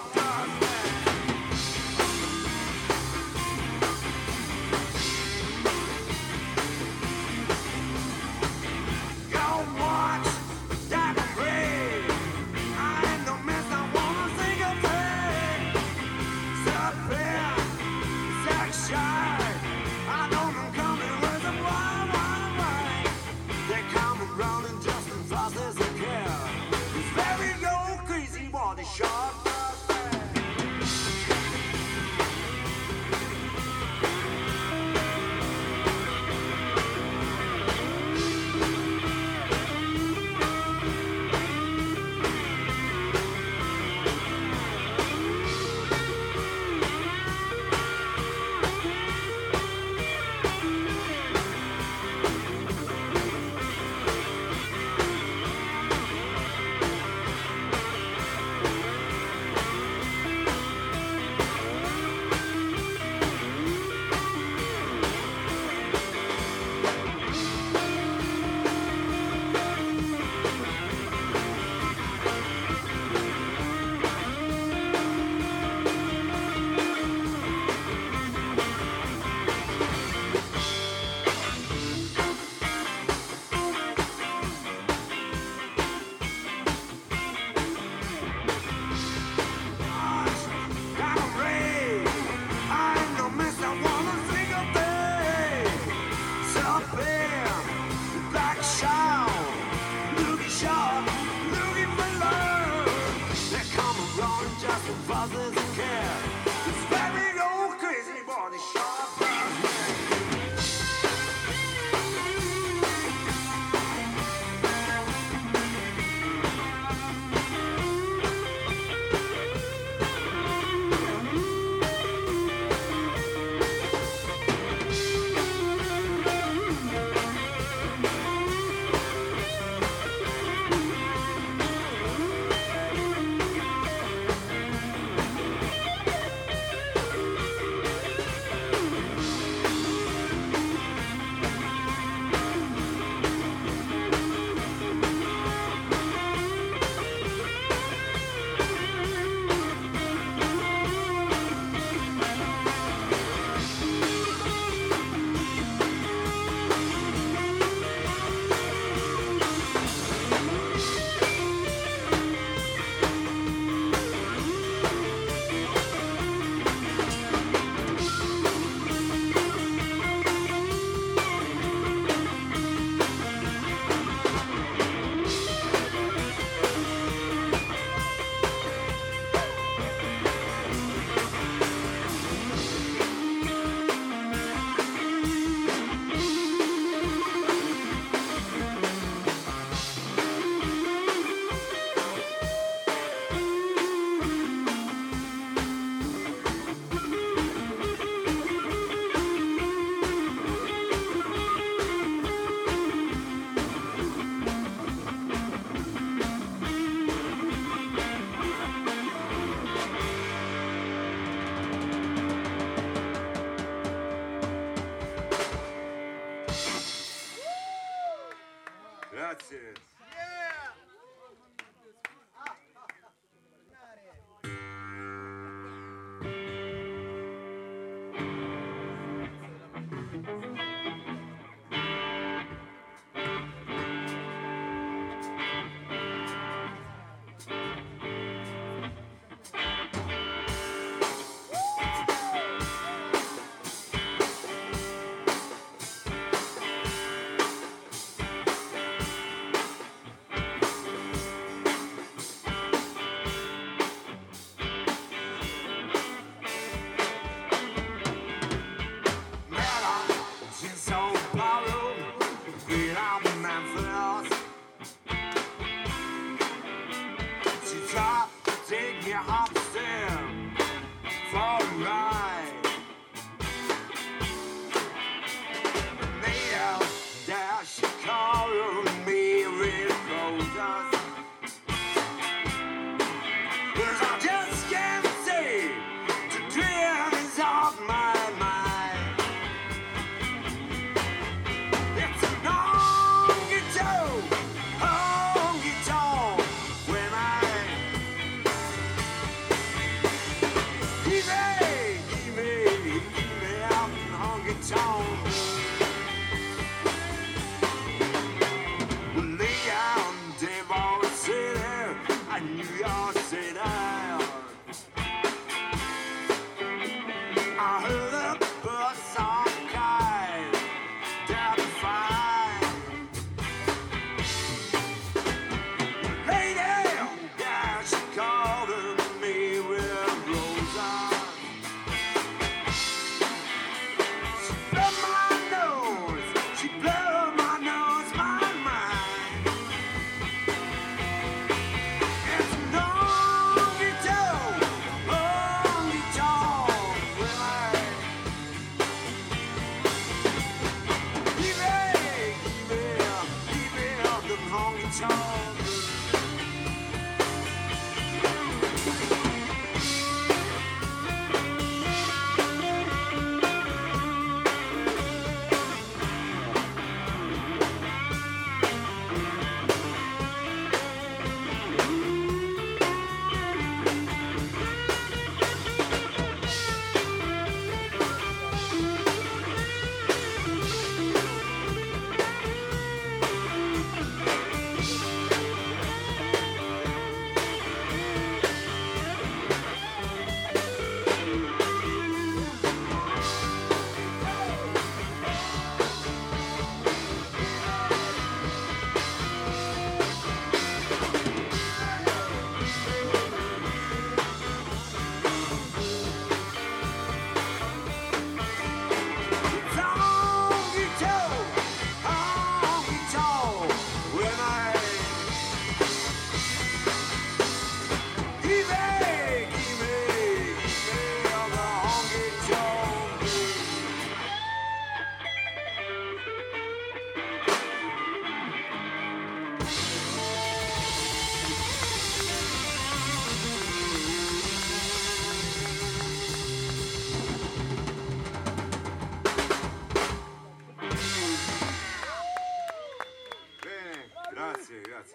Grazie, grazie.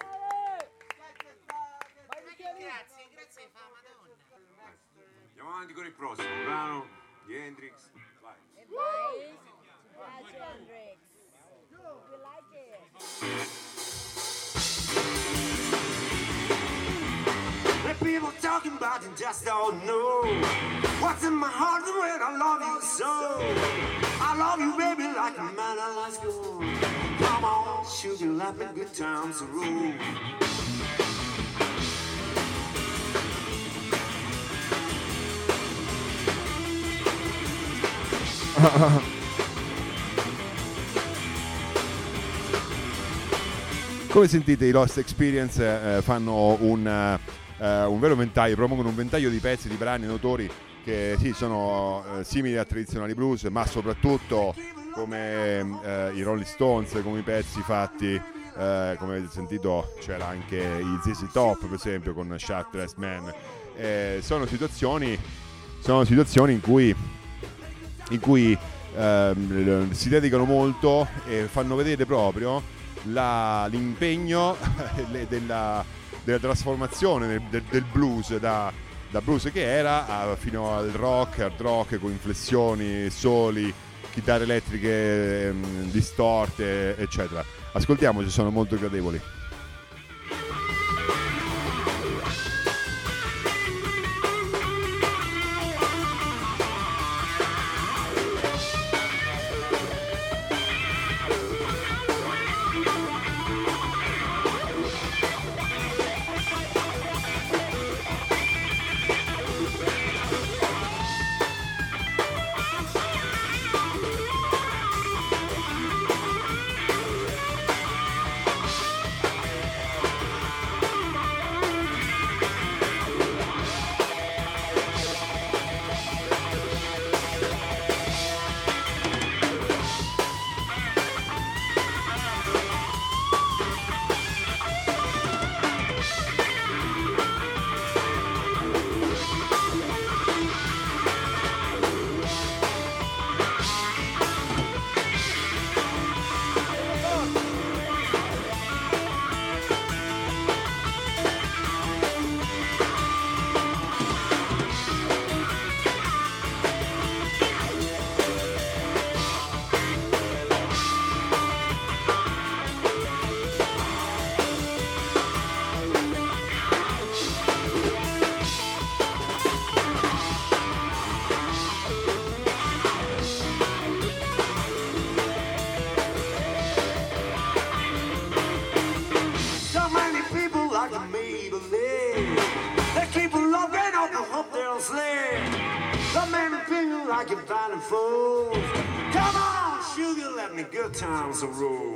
Grazie, grazie fa Madonna. Andiamo avanti con il prossimo brano di Hendrix. Vai. E vai, ci piace Hendrix. We like it. The people talking about it just don't know what's in my heart when I love you so. I love you, baby, like a man I like you. Come on, shoot your lap and good times roll. Come sentite, i Lost Experience eh, fanno un, eh, un vero ventaglio, propongono un ventaglio di pezzi, di brani, di autori che sì, sono eh, simili a tradizionali blues, ma soprattutto come eh, i Rolling Stones, come i pezzi fatti, eh, come avete sentito c'era anche i Z Z Top per esempio con Shut Dressed Man. Eh, sono situazioni, sono situazioni in cui, in cui eh, si dedicano molto e fanno vedere proprio La, l'impegno della, della trasformazione del, del, del blues da, da blues che era a, fino al rock, hard rock con inflessioni, soli, chitarre elettriche ehm, distorte, eccetera. Ascoltiamoci, sono molto gradevoli. Times a roll.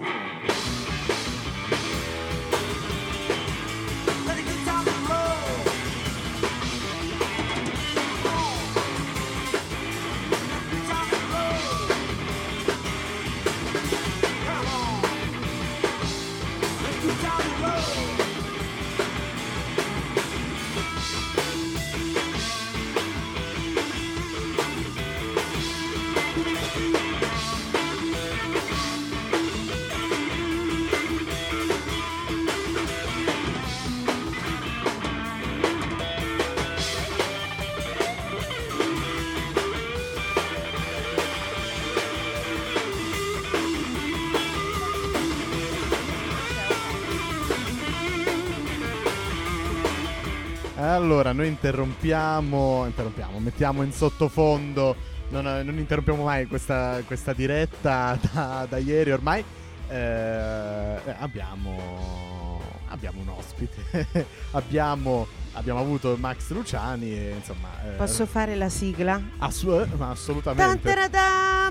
Let it good times a roll. Good times a roll. Come on. Let good times a roll. Allora, noi interrompiamo, interrompiamo, mettiamo in sottofondo, non, non interrompiamo mai questa, questa diretta da, da ieri ormai. Eh, abbiamo, abbiamo un ospite, abbiamo, abbiamo avuto Max Luciani e insomma... Eh, Posso fare la sigla? assu- ma assolutamente. Tantarada,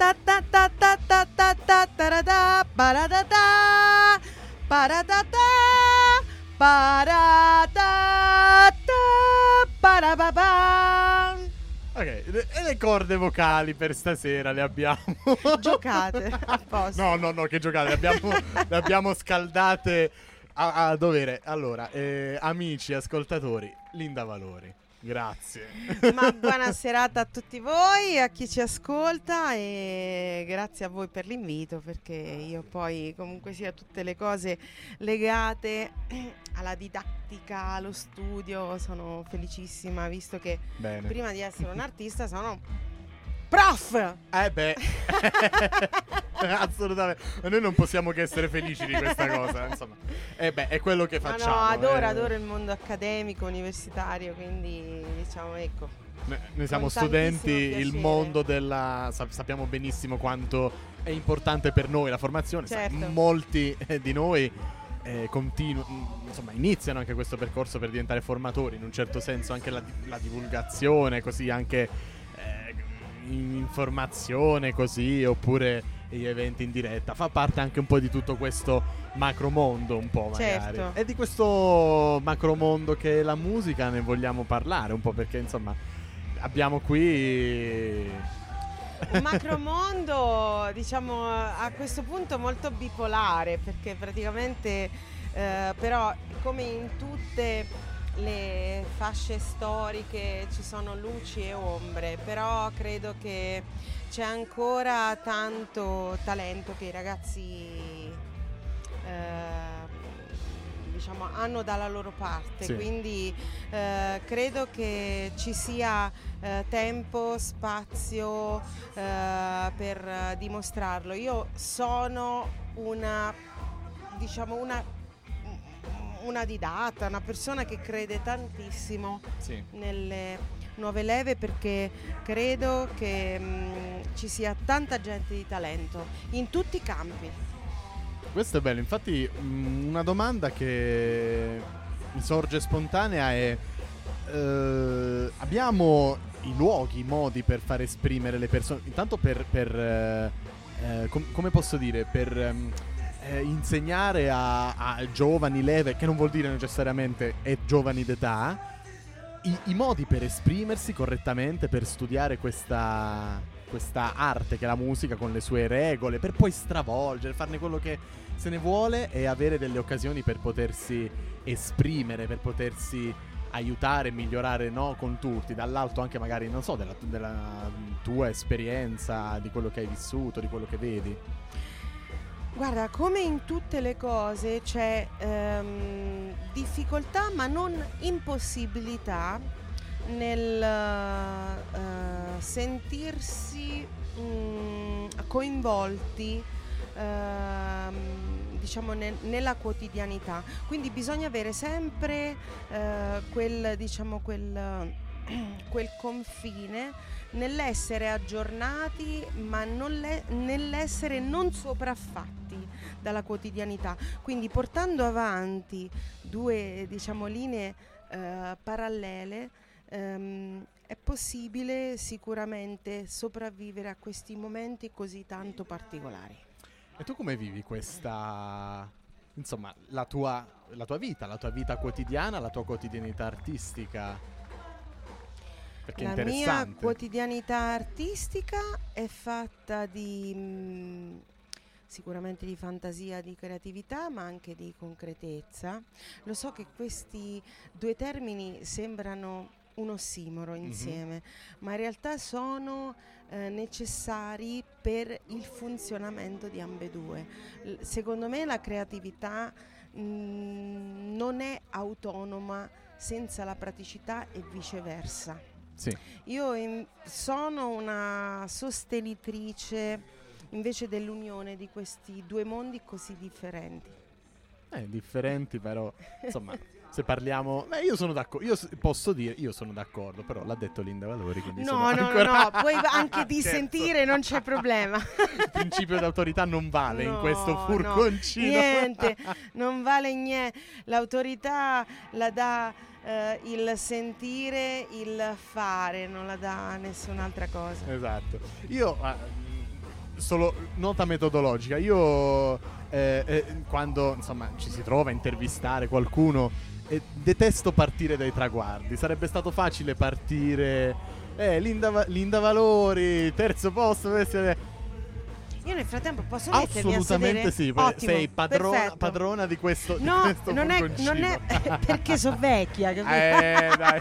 patatatatatatatatatarada, paradada, paradada, paradada, parababa. Ok, e le corde vocali per stasera le abbiamo Giocate, a posto. No, no, no, che giocate, le abbiamo, le abbiamo scaldate a, a dovere. Allora, eh, amici, ascoltatori, Linda Valori, grazie. Ma buona serata a tutti voi, a chi ci ascolta, e grazie a voi per l'invito, perché io poi comunque sia tutte le cose legate alla didattica, allo studio, sono felicissima, visto che Bene. prima di essere un artista sono prof! Eh beh, assolutamente. Noi non possiamo che essere felici di questa cosa, insomma. Eh beh, è quello che Ma facciamo. no, adoro, eh. adoro il mondo accademico, universitario, quindi diciamo, ecco. Noi, noi siamo Con studenti, tantissimo il piacere. mondo della... sap- sappiamo benissimo quanto è importante per noi la formazione. Sai, Certo. molti eh, di noi eh, continu- mh, insomma, iniziano anche questo percorso per diventare formatori, in un certo senso anche la, di- la divulgazione, così anche eh, informazione, così, oppure gli eventi in diretta. Fa parte anche un po' di tutto questo macromondo, un po' magari. Certo. E di questo macromondo che è la musica ne vogliamo parlare un po', perché insomma abbiamo qui Un macromondo, diciamo, a questo punto molto bipolare, perché praticamente eh, però come in tutte le fasce storiche ci sono luci e ombre, però credo che c'è ancora tanto talento che i ragazzi eh, diciamo hanno dalla loro parte, Sì. quindi eh, credo che ci sia eh, tempo, spazio eh, per eh, dimostrarlo. Io sono una, diciamo, una una didatta, una persona che crede tantissimo sì. nelle nuove leve, perché credo che mh, ci sia tanta gente di talento in tutti i campi. Questo è bello, infatti mh, una domanda che mi sorge spontanea è eh, abbiamo i luoghi, i modi per far esprimere le persone, intanto per, per eh, eh, com- come posso dire, per ehm, eh, insegnare a, a giovani leve, che non vuol dire necessariamente è giovani d'età, i, i modi per esprimersi correttamente, per studiare questa, questa arte che è la musica con le sue regole, per poi stravolgere, farne quello che se ne vuole e avere delle occasioni per potersi esprimere, per potersi aiutare e migliorare, no, con tutti, dall'alto anche magari, non so, della, della tua esperienza, di quello che hai vissuto, di quello che vedi. Guarda, come in tutte le cose c'è ehm, difficoltà ma non impossibilità nel eh, sentirsi mh, coinvolti ehm, diciamo nel- nella quotidianità, quindi bisogna avere sempre eh, quel, diciamo, quel, quel confine nell'essere aggiornati ma non le- nell'essere non sopraffatti dalla quotidianità, quindi portando avanti due, diciamo, linee eh, parallele ehm, è possibile sicuramente sopravvivere a questi momenti così tanto particolari. E tu come vivi questa, insomma, la tua, la tua vita, la tua vita quotidiana, la tua quotidianità artistica? Perché è La mia interessante. quotidianità artistica è fatta di mh, sicuramente di fantasia, di creatività, ma anche di concretezza. Lo so che questi due termini sembrano un ossimoro insieme, ma in realtà sono eh, necessari per il funzionamento di ambedue. L- secondo me la creatività mh, non è autonoma senza la praticità e viceversa. Sì. Io in- sono una sostenitrice invece dell'unione di questi due mondi così differenti. Eh, differenti, però insomma, se parliamo, beh, io sono d'accordo, io s- posso dire, io sono d'accordo, però l'ha detto Linda Valori, quindi No, sono no, ancora... no, no, puoi anche Scherzo. dissentire, non c'è problema. Il principio d'autorità non vale in No, questo no, furgoncino. niente, non vale niente. L'autorità la dà eh, il sentire, il fare, non la dà nessun'altra cosa. Esatto. Io ah, solo nota metodologica. Io eh, eh, quando insomma ci si trova a intervistare qualcuno, eh, detesto partire dai traguardi. Sarebbe stato facile partire eh, Linda, Va- Linda Valori, terzo posto. queste- Io nel frattempo posso mettermi a Assolutamente sedere? sì, Ottimo, sei padrona, perfetto. padrona di questo, di No, questo non è, furgoncino. non è perché sono vecchia, capito? Eh, dai.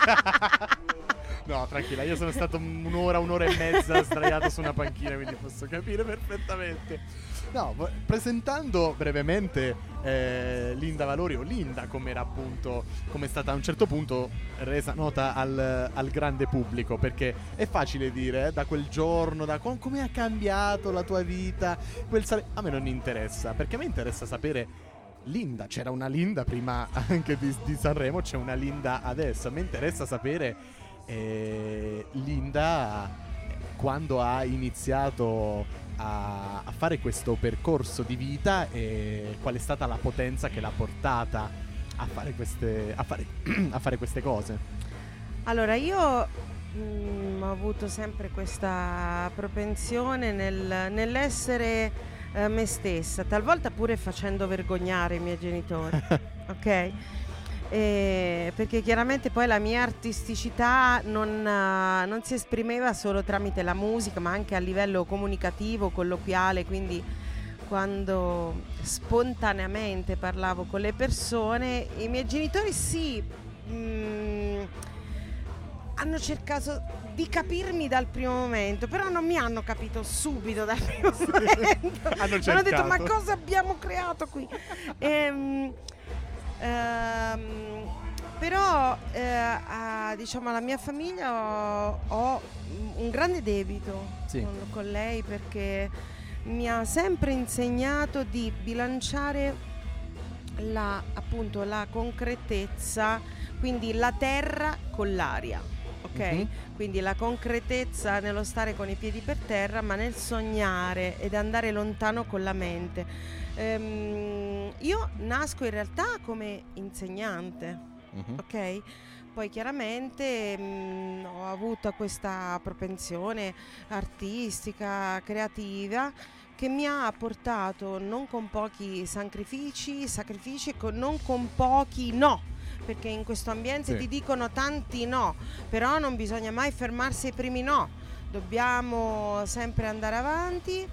No, tranquilla, io sono stato un'ora, un'ora e mezza sdraiato su una panchina, quindi posso capire perfettamente. No, vo- presentando brevemente eh, Linda Valori, o Linda come era appunto, come è stata a un certo punto resa nota al, al grande pubblico, perché è facile dire eh, da quel giorno, da com- come ha cambiato la tua vita, quel sale- a me non interessa, perché a me interessa sapere Linda, c'era una Linda prima anche di, di Sanremo, c'è una Linda adesso, a me interessa sapere eh, Linda quando ha iniziato a, a fare questo percorso di vita e qual è stata la potenza che l'ha portata a fare queste, a fare, a fare queste cose. Allora, io mm, ho avuto sempre questa propensione nel- nell'essere eh, me stessa, talvolta pure facendo vergognare i miei genitori, ok? Eh, perché chiaramente poi la mia artisticità non, eh, non si esprimeva solo tramite la musica, ma anche a livello comunicativo, colloquiale, quindi quando spontaneamente parlavo con le persone, i miei genitori sì, mm, hanno cercato di capirmi dal primo momento, però non mi hanno capito subito dal primo momento. Hanno Mi hanno detto: ma cercato. cosa abbiamo creato qui? Ehm, ehm, però eh, a, diciamo alla mia famiglia ho, ho un grande debito Sì. con, con lei, perché mi ha sempre insegnato di bilanciare la, appunto, la concretezza, quindi la terra con l'aria, ok? Mhm. Quindi la concretezza nello stare con i piedi per terra, ma nel sognare ed andare lontano con la mente. Ehm, io nasco in realtà come insegnante, Mhm. ok? Poi chiaramente mh, ho avuto questa propensione artistica, creativa, che mi ha portato non con pochi sacrifici, sacrifici con, non con pochi no, perché in questo ambiente Sì. ti dicono tanti no, però non bisogna mai fermarsi ai primi no, dobbiamo sempre andare avanti.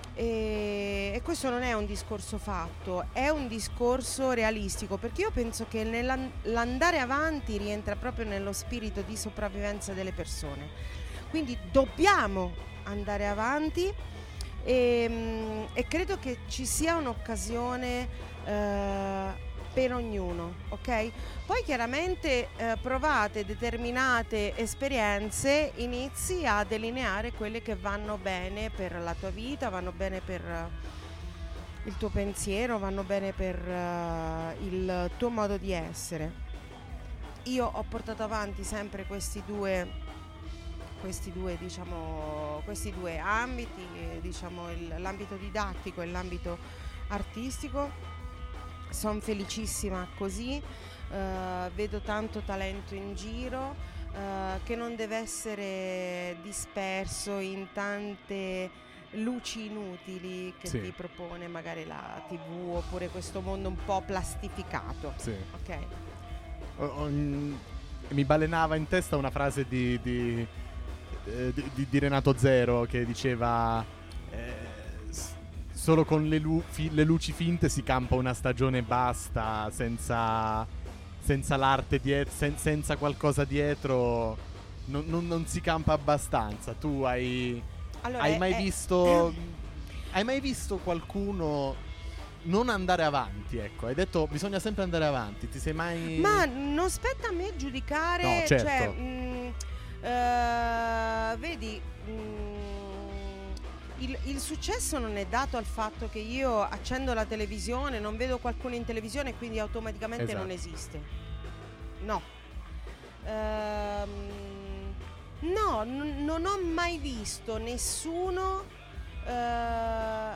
E, e questo non è un discorso fatto, è un discorso realistico, perché io penso che nell'andare avanti rientra proprio nello spirito di sopravvivenza delle persone, quindi dobbiamo andare avanti e, mm, e credo che ci sia un'occasione eh, per ognuno, ok? Poi chiaramente eh, provate determinate esperienze, inizi a delineare quelle che vanno bene per la tua vita, vanno bene per eh, il tuo pensiero, vanno bene per eh, il tuo modo di essere. Io ho portato avanti sempre questi due, questi due, diciamo, questi due ambiti, eh, diciamo il- l'ambito didattico e l'ambito artistico. Sono felicissima così, eh, vedo tanto talento in giro eh, che non deve essere disperso in tante luci inutili che Sì. ti propone magari la tivù, oppure questo mondo un po' plastificato. Sì. Ok. O- o- mm, mi balenava in testa una frase di, di, eh, di- di- di Renato Zero che diceva eh, s- solo con le, lu- fi- le luci finte si campa una stagione e basta, senza, senza l'arte dietro, sen- senza qualcosa dietro non, non- non si campa abbastanza. Tu hai, Allora, hai è- mai è- visto hai mai visto qualcuno non andare avanti? Ecco, hai detto bisogna sempre andare avanti. Ti sei mai Ma non spetta a me giudicare, No, certo. cioè, mh, eh, vedi, mh, il, il successo non è dato al fatto che io accendo la televisione, non vedo qualcuno in televisione e quindi automaticamente Esatto. non esiste. No. Ehm, no, n- non ho mai visto nessuno eh,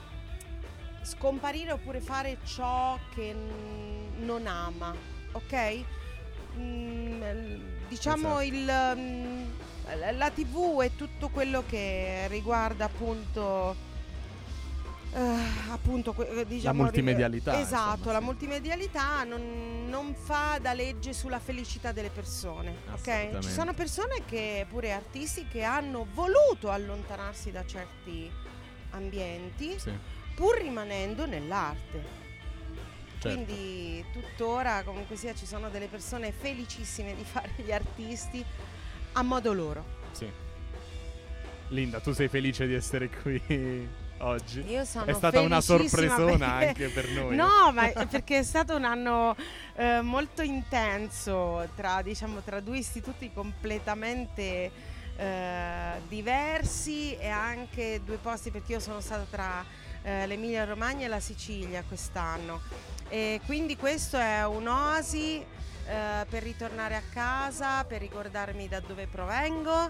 scomparire oppure fare ciò che n- non ama, ok? Mm, diciamo Esatto. il mm, la- la tivù e tutto quello che riguarda appunto eh, appunto que- diciamo, multimedialità, esatto, insomma, la sì. multimedialità non, non fa da legge sulla felicità delle persone, ok? Assolutamente. Ci sono persone che, pure artisti, che hanno voluto allontanarsi da certi ambienti Sì, pur rimanendo nell'arte. certo. Quindi tuttora comunque sia ci sono delle persone felicissime di fare gli artisti a modo loro. Sì. Linda, tu sei felice di essere qui oggi? Io sono È stata una felicissima sorpresona perché- anche per noi. No, ma è perché è stato un anno eh, molto intenso tra, diciamo, tra due istituti completamente eh, diversi e anche due posti, perché io sono stata tra eh, l'Emilia Romagna e la Sicilia quest'anno. E quindi questo è un'oasi eh, per ritornare a casa, per ricordarmi da dove provengo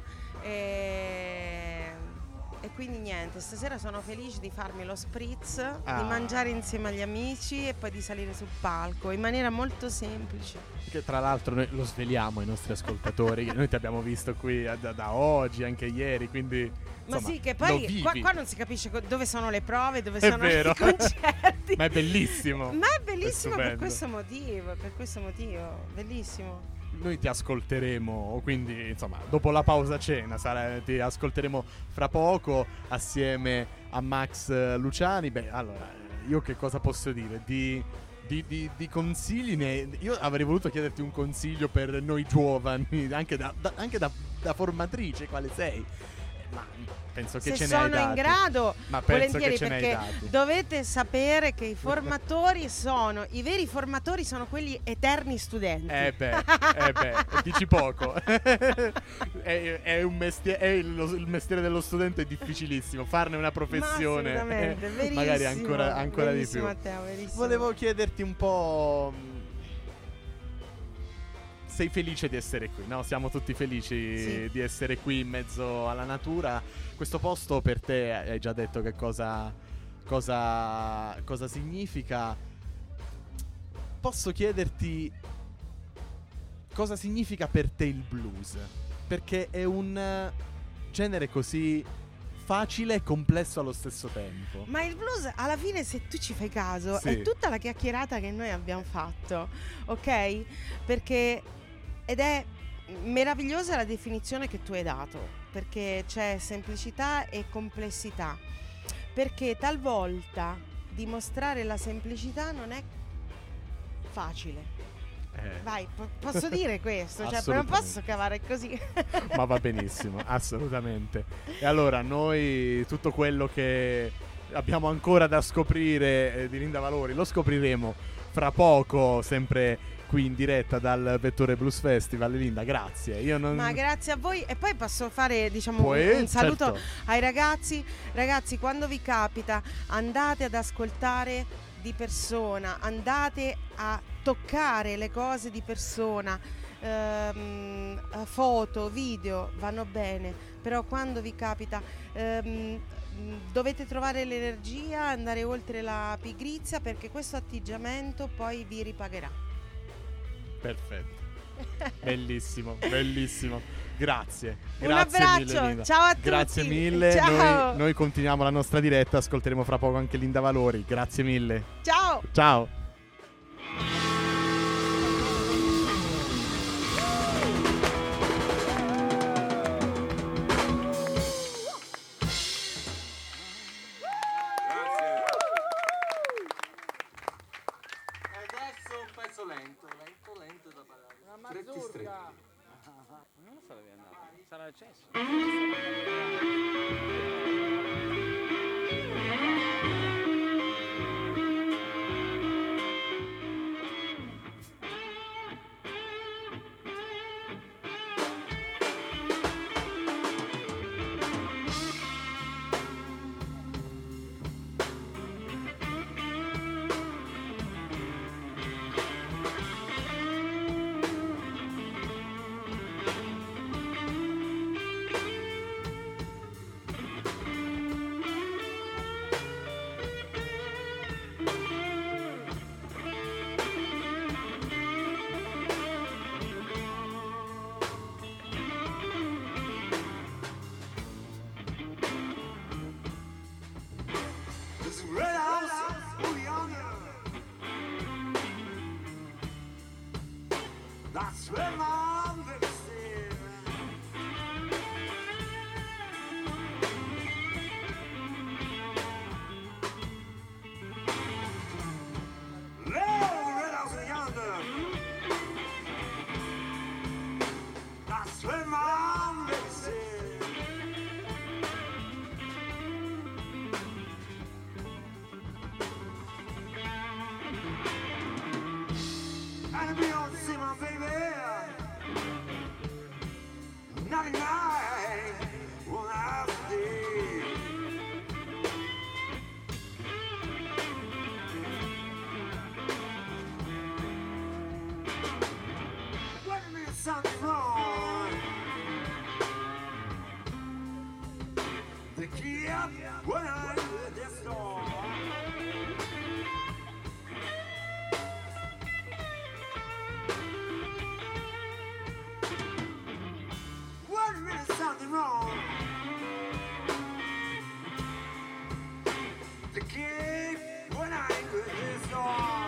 e, e quindi niente, stasera sono felice di farmi lo spritz, Ah. di mangiare insieme agli amici e poi di salire sul palco in maniera molto semplice. Che tra l'altro noi lo sveliamo ai nostri ascoltatori, che noi ti abbiamo visto qui eh, da, da oggi, anche ieri, quindi Ma insomma, sì, che lo poi vivi. qua, qua non si capisce co- dove sono le prove, dove È sono vero. i concerti. Ma è bellissimo. Ma è bellissimo per stupendo. questo motivo, per questo motivo, bellissimo. Noi ti ascolteremo, quindi insomma, dopo la pausa cena sarà- ti ascolteremo fra poco assieme a Max eh, Luciani. Beh, allora, io che cosa posso dire? Di, di- di- di consigli ne- io avrei voluto chiederti un consiglio per noi giovani, anche da, da- anche da- da formatrice, quale sei? Eh, Ma penso che Se ce ne hai sono dati. in grado, Ma penso volentieri, che ce ne hai perché dati. dovete sapere che i formatori sono, i veri formatori sono quelli eterni studenti. Eh beh, eh beh, dici poco. è, è un mestiere, è il, lo- il mestiere dello studente è difficilissimo. Farne una professione, Ma assolutamente, eh, verissimo, magari ancora, ancora di verissimo, più. Matteo, verissimo. Volevo chiederti un po'. mh, Sei felice di essere qui, no? Siamo tutti felici Sì. di essere qui in mezzo alla natura. Questo posto per te hai già detto che cosa, cosa, cosa significa. Posso chiederti cosa significa per te il blues? Perché è un eh, genere così facile e complesso allo stesso tempo. Ma il blues, alla fine, se tu ci fai caso, Sì. è tutta la chiacchierata che noi abbiamo fatto, ok? Perché ed è meravigliosa la definizione che tu hai dato, perché c'è semplicità e complessità. Perché talvolta dimostrare la semplicità non è facile. Eh, Vai, po- posso dire questo? Cioè, non Assolutamente. posso cavare così. Ma va benissimo, assolutamente. E allora noi tutto quello che abbiamo ancora da scoprire eh, di Linda Valori lo scopriremo fra poco, sempre qui in diretta dal Vettore Blues Festival. Linda, grazie. Io non Ma grazie a voi. E poi posso fare, diciamo, Puoi? un, un saluto Certo. ai ragazzi. Ragazzi, quando vi capita, andate ad ascoltare di persona, andate a toccare le cose di persona. Ehm, eh, foto, video vanno bene, però quando vi capita ehm, mh, dovete trovare l'energia, andare oltre la pigrizia, perché questo atteggiamento poi vi ripagherà. Perfetto. Bellissimo, bellissimo. Grazie. Un Grazie abbraccio, mille, Linda. ciao a tutti. Grazie mille. Ciao. Noi, noi continuiamo la nostra diretta, ascolteremo fra poco anche Linda Valori. Grazie mille. Ciao. Ciao. Adesso un pezzo lento, lento, lento da ballare. Stretti stretti. Non lo so dove è andato. Sarà accesso. That's where my baby stay. Love red house yonder. That's where my baby stay. And we don't see my baby. Night night, one after day. When a minute something wrong, the key up when I hit this door. One minute something wrong. The key when I hit this door.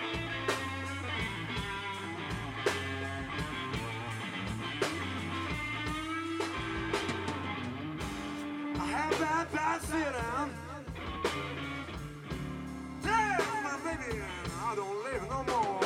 I have that bad feeling. Damn, my baby, I don't live no more.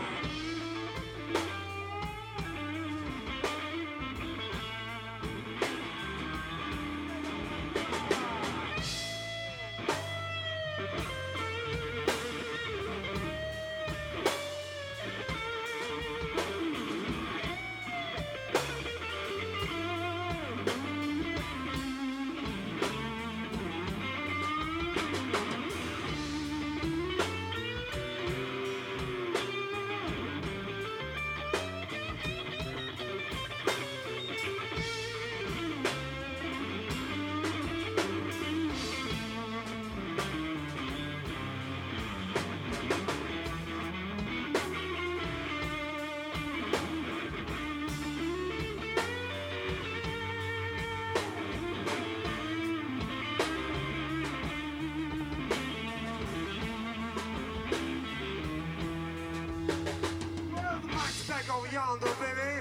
Well, the mic's back over yonder, baby.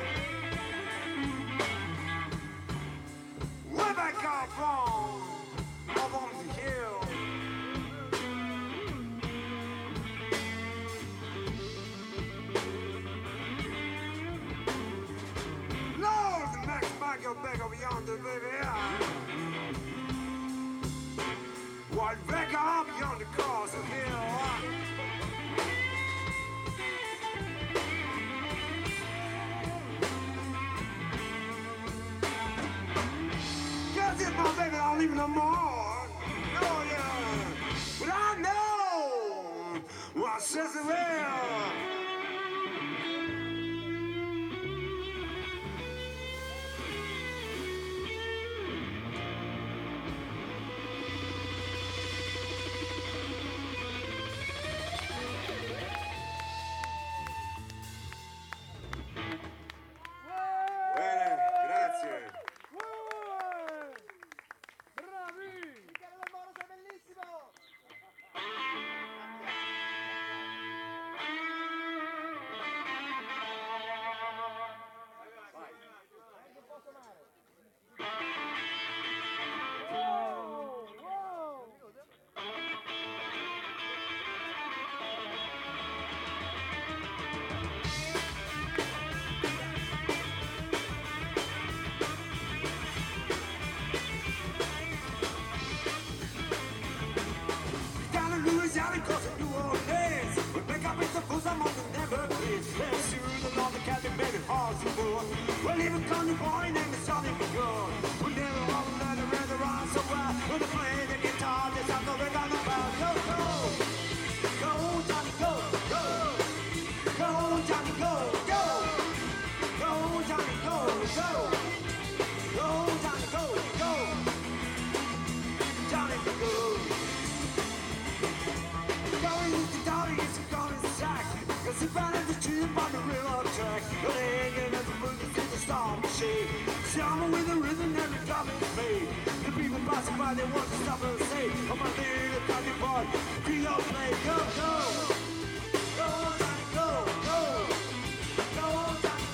Way back up on, up on the hill. Lord, the mic's back up, back over yonder, baby. Way back up yonder across the hill. Cause if my baby don't leave no more. Oh yeah. But I know what says it will. Bene, grazie. Down in Louisiana, close to New Orleans. We pick up with the fools I'm on the never please. Let's shoot the Lord, the Captain, baby, horse and bull. Well, even country boy named is Johnny Good. We never all let the red around so well. When they play the guitar, they sound the ring on the bell. Go, go! Go, Johnny, go, go! Go, Johnny, go, go! Go, Johnny, go, go! Go, Johnny, go, go! Johnny, go! Going into Dolly, it's going sack. Cause he found the tree upon the railroad track. But they ain't gonna move the the storm machine. See, I'm with the rhythm and the drum is made. The people passing by, they want to stop and say, I'm a little country boy, bring your play, go, go. Go, Johnny, go, go. Go, Johnny,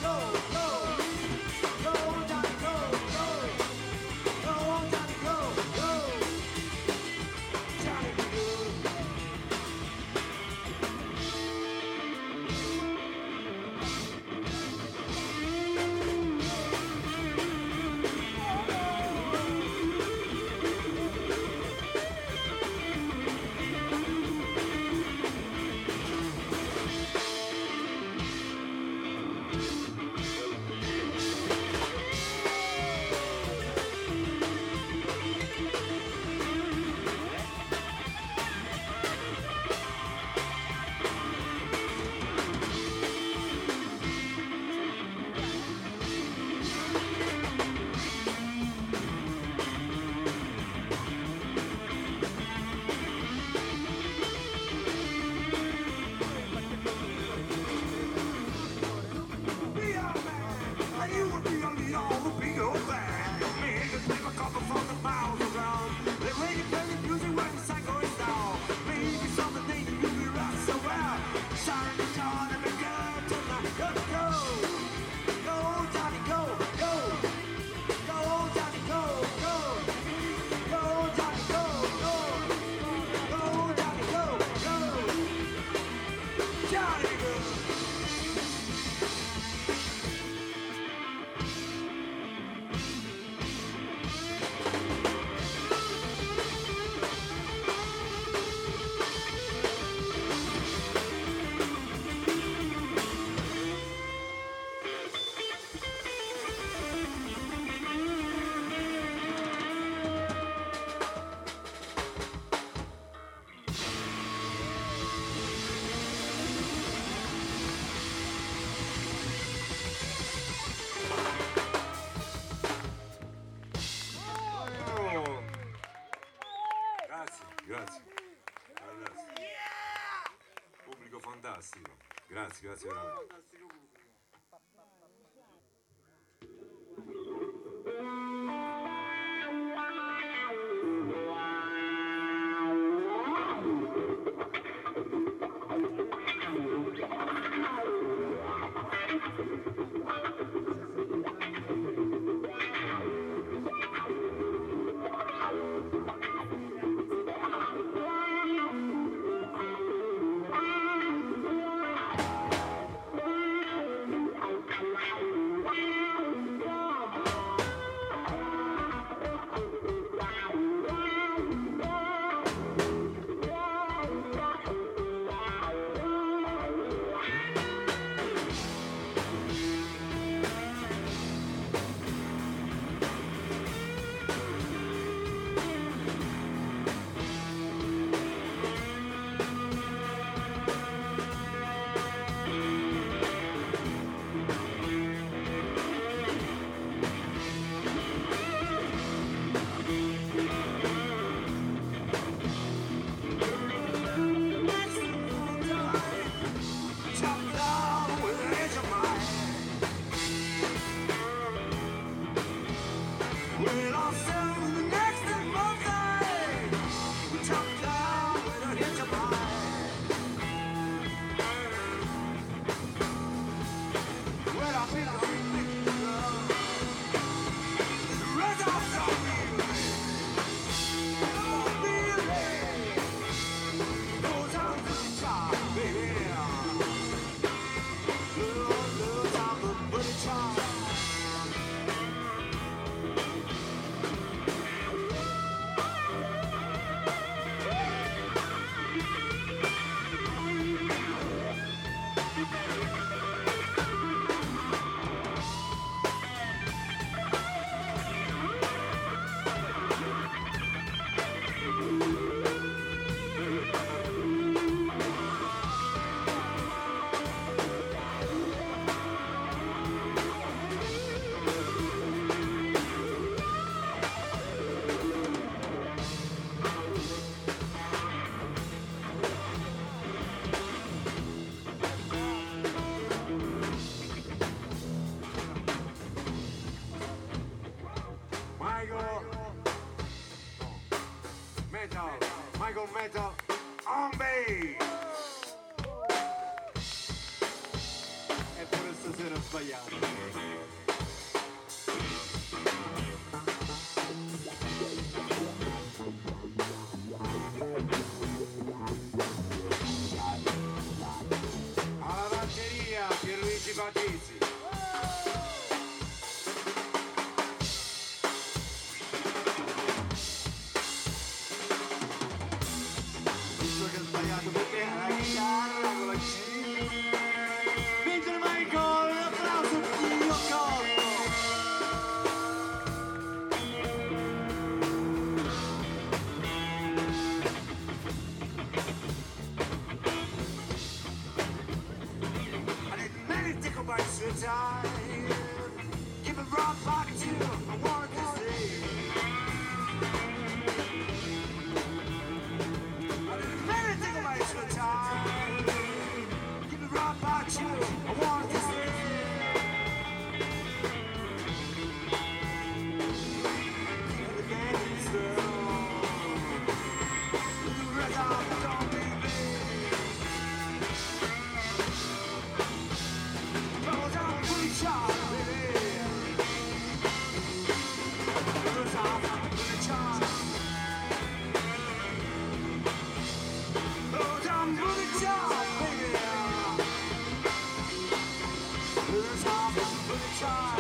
Grazie, grazie veramente. Michael Metal on bass. E pure stasera ho sbagliato. Alla batteria Pierluigi Battizi. Visto che ho sbagliato perché la chitarra con la C. Mentre Michael time. Give it right back to you. I wanted to say. I didn't mean anything to waste your time. Give it right back to you. I wanted to say. The game is done. The rest of it don't leave me. Cause I'm pretty sharp, baby. Cause I'm pretty sharp. Cause I'm pretty sharp, baby. Cause I'm pretty sharp.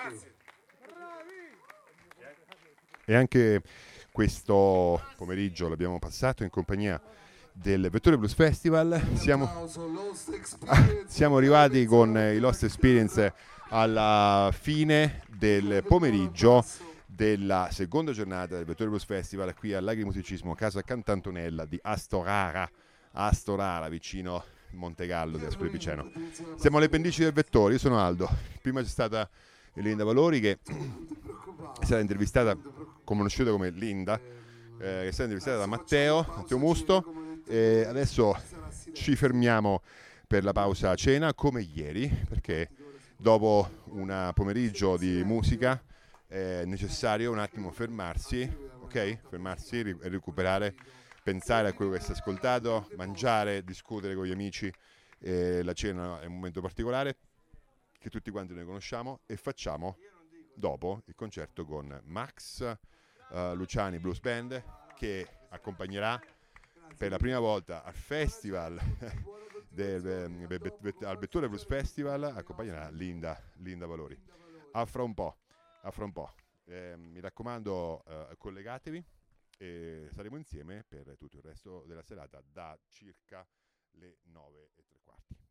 E anche questo pomeriggio l'abbiamo passato in compagnia del Vettore Blues Festival. Siamo, siamo arrivati con i Lost Experience alla fine del pomeriggio della seconda giornata del Vettore Blues Festival qui all'Agrimusicismo Casa Cantantonella di Astorara, Astorara vicino Montegallo di Ascoli Piceno. Siamo alle pendici del Vettore, io sono Aldo. Prima c'è stata Linda Valori che è stata intervistata, conosciuta come Linda, eh, che è stata intervistata da Matteo, Matteo Musto, e adesso ci fermiamo per la pausa cena come ieri, perché dopo un pomeriggio di musica è necessario un attimo fermarsi, ok? Fermarsi e recuperare, pensare a quello che si è ascoltato, mangiare, discutere con gli amici. Eh, la cena è un momento particolare che tutti quanti noi conosciamo e facciamo dopo il concerto con Max uh, Luciani Blues Band, che accompagnerà per la prima volta al festival del, eh, al Vettore Blues Festival, accompagnerà Linda, Linda Valori. A fra un po', a fra un po'. Eh, mi raccomando, uh, collegatevi e saremo insieme per tutto il resto della serata da circa le nove e tre quarti.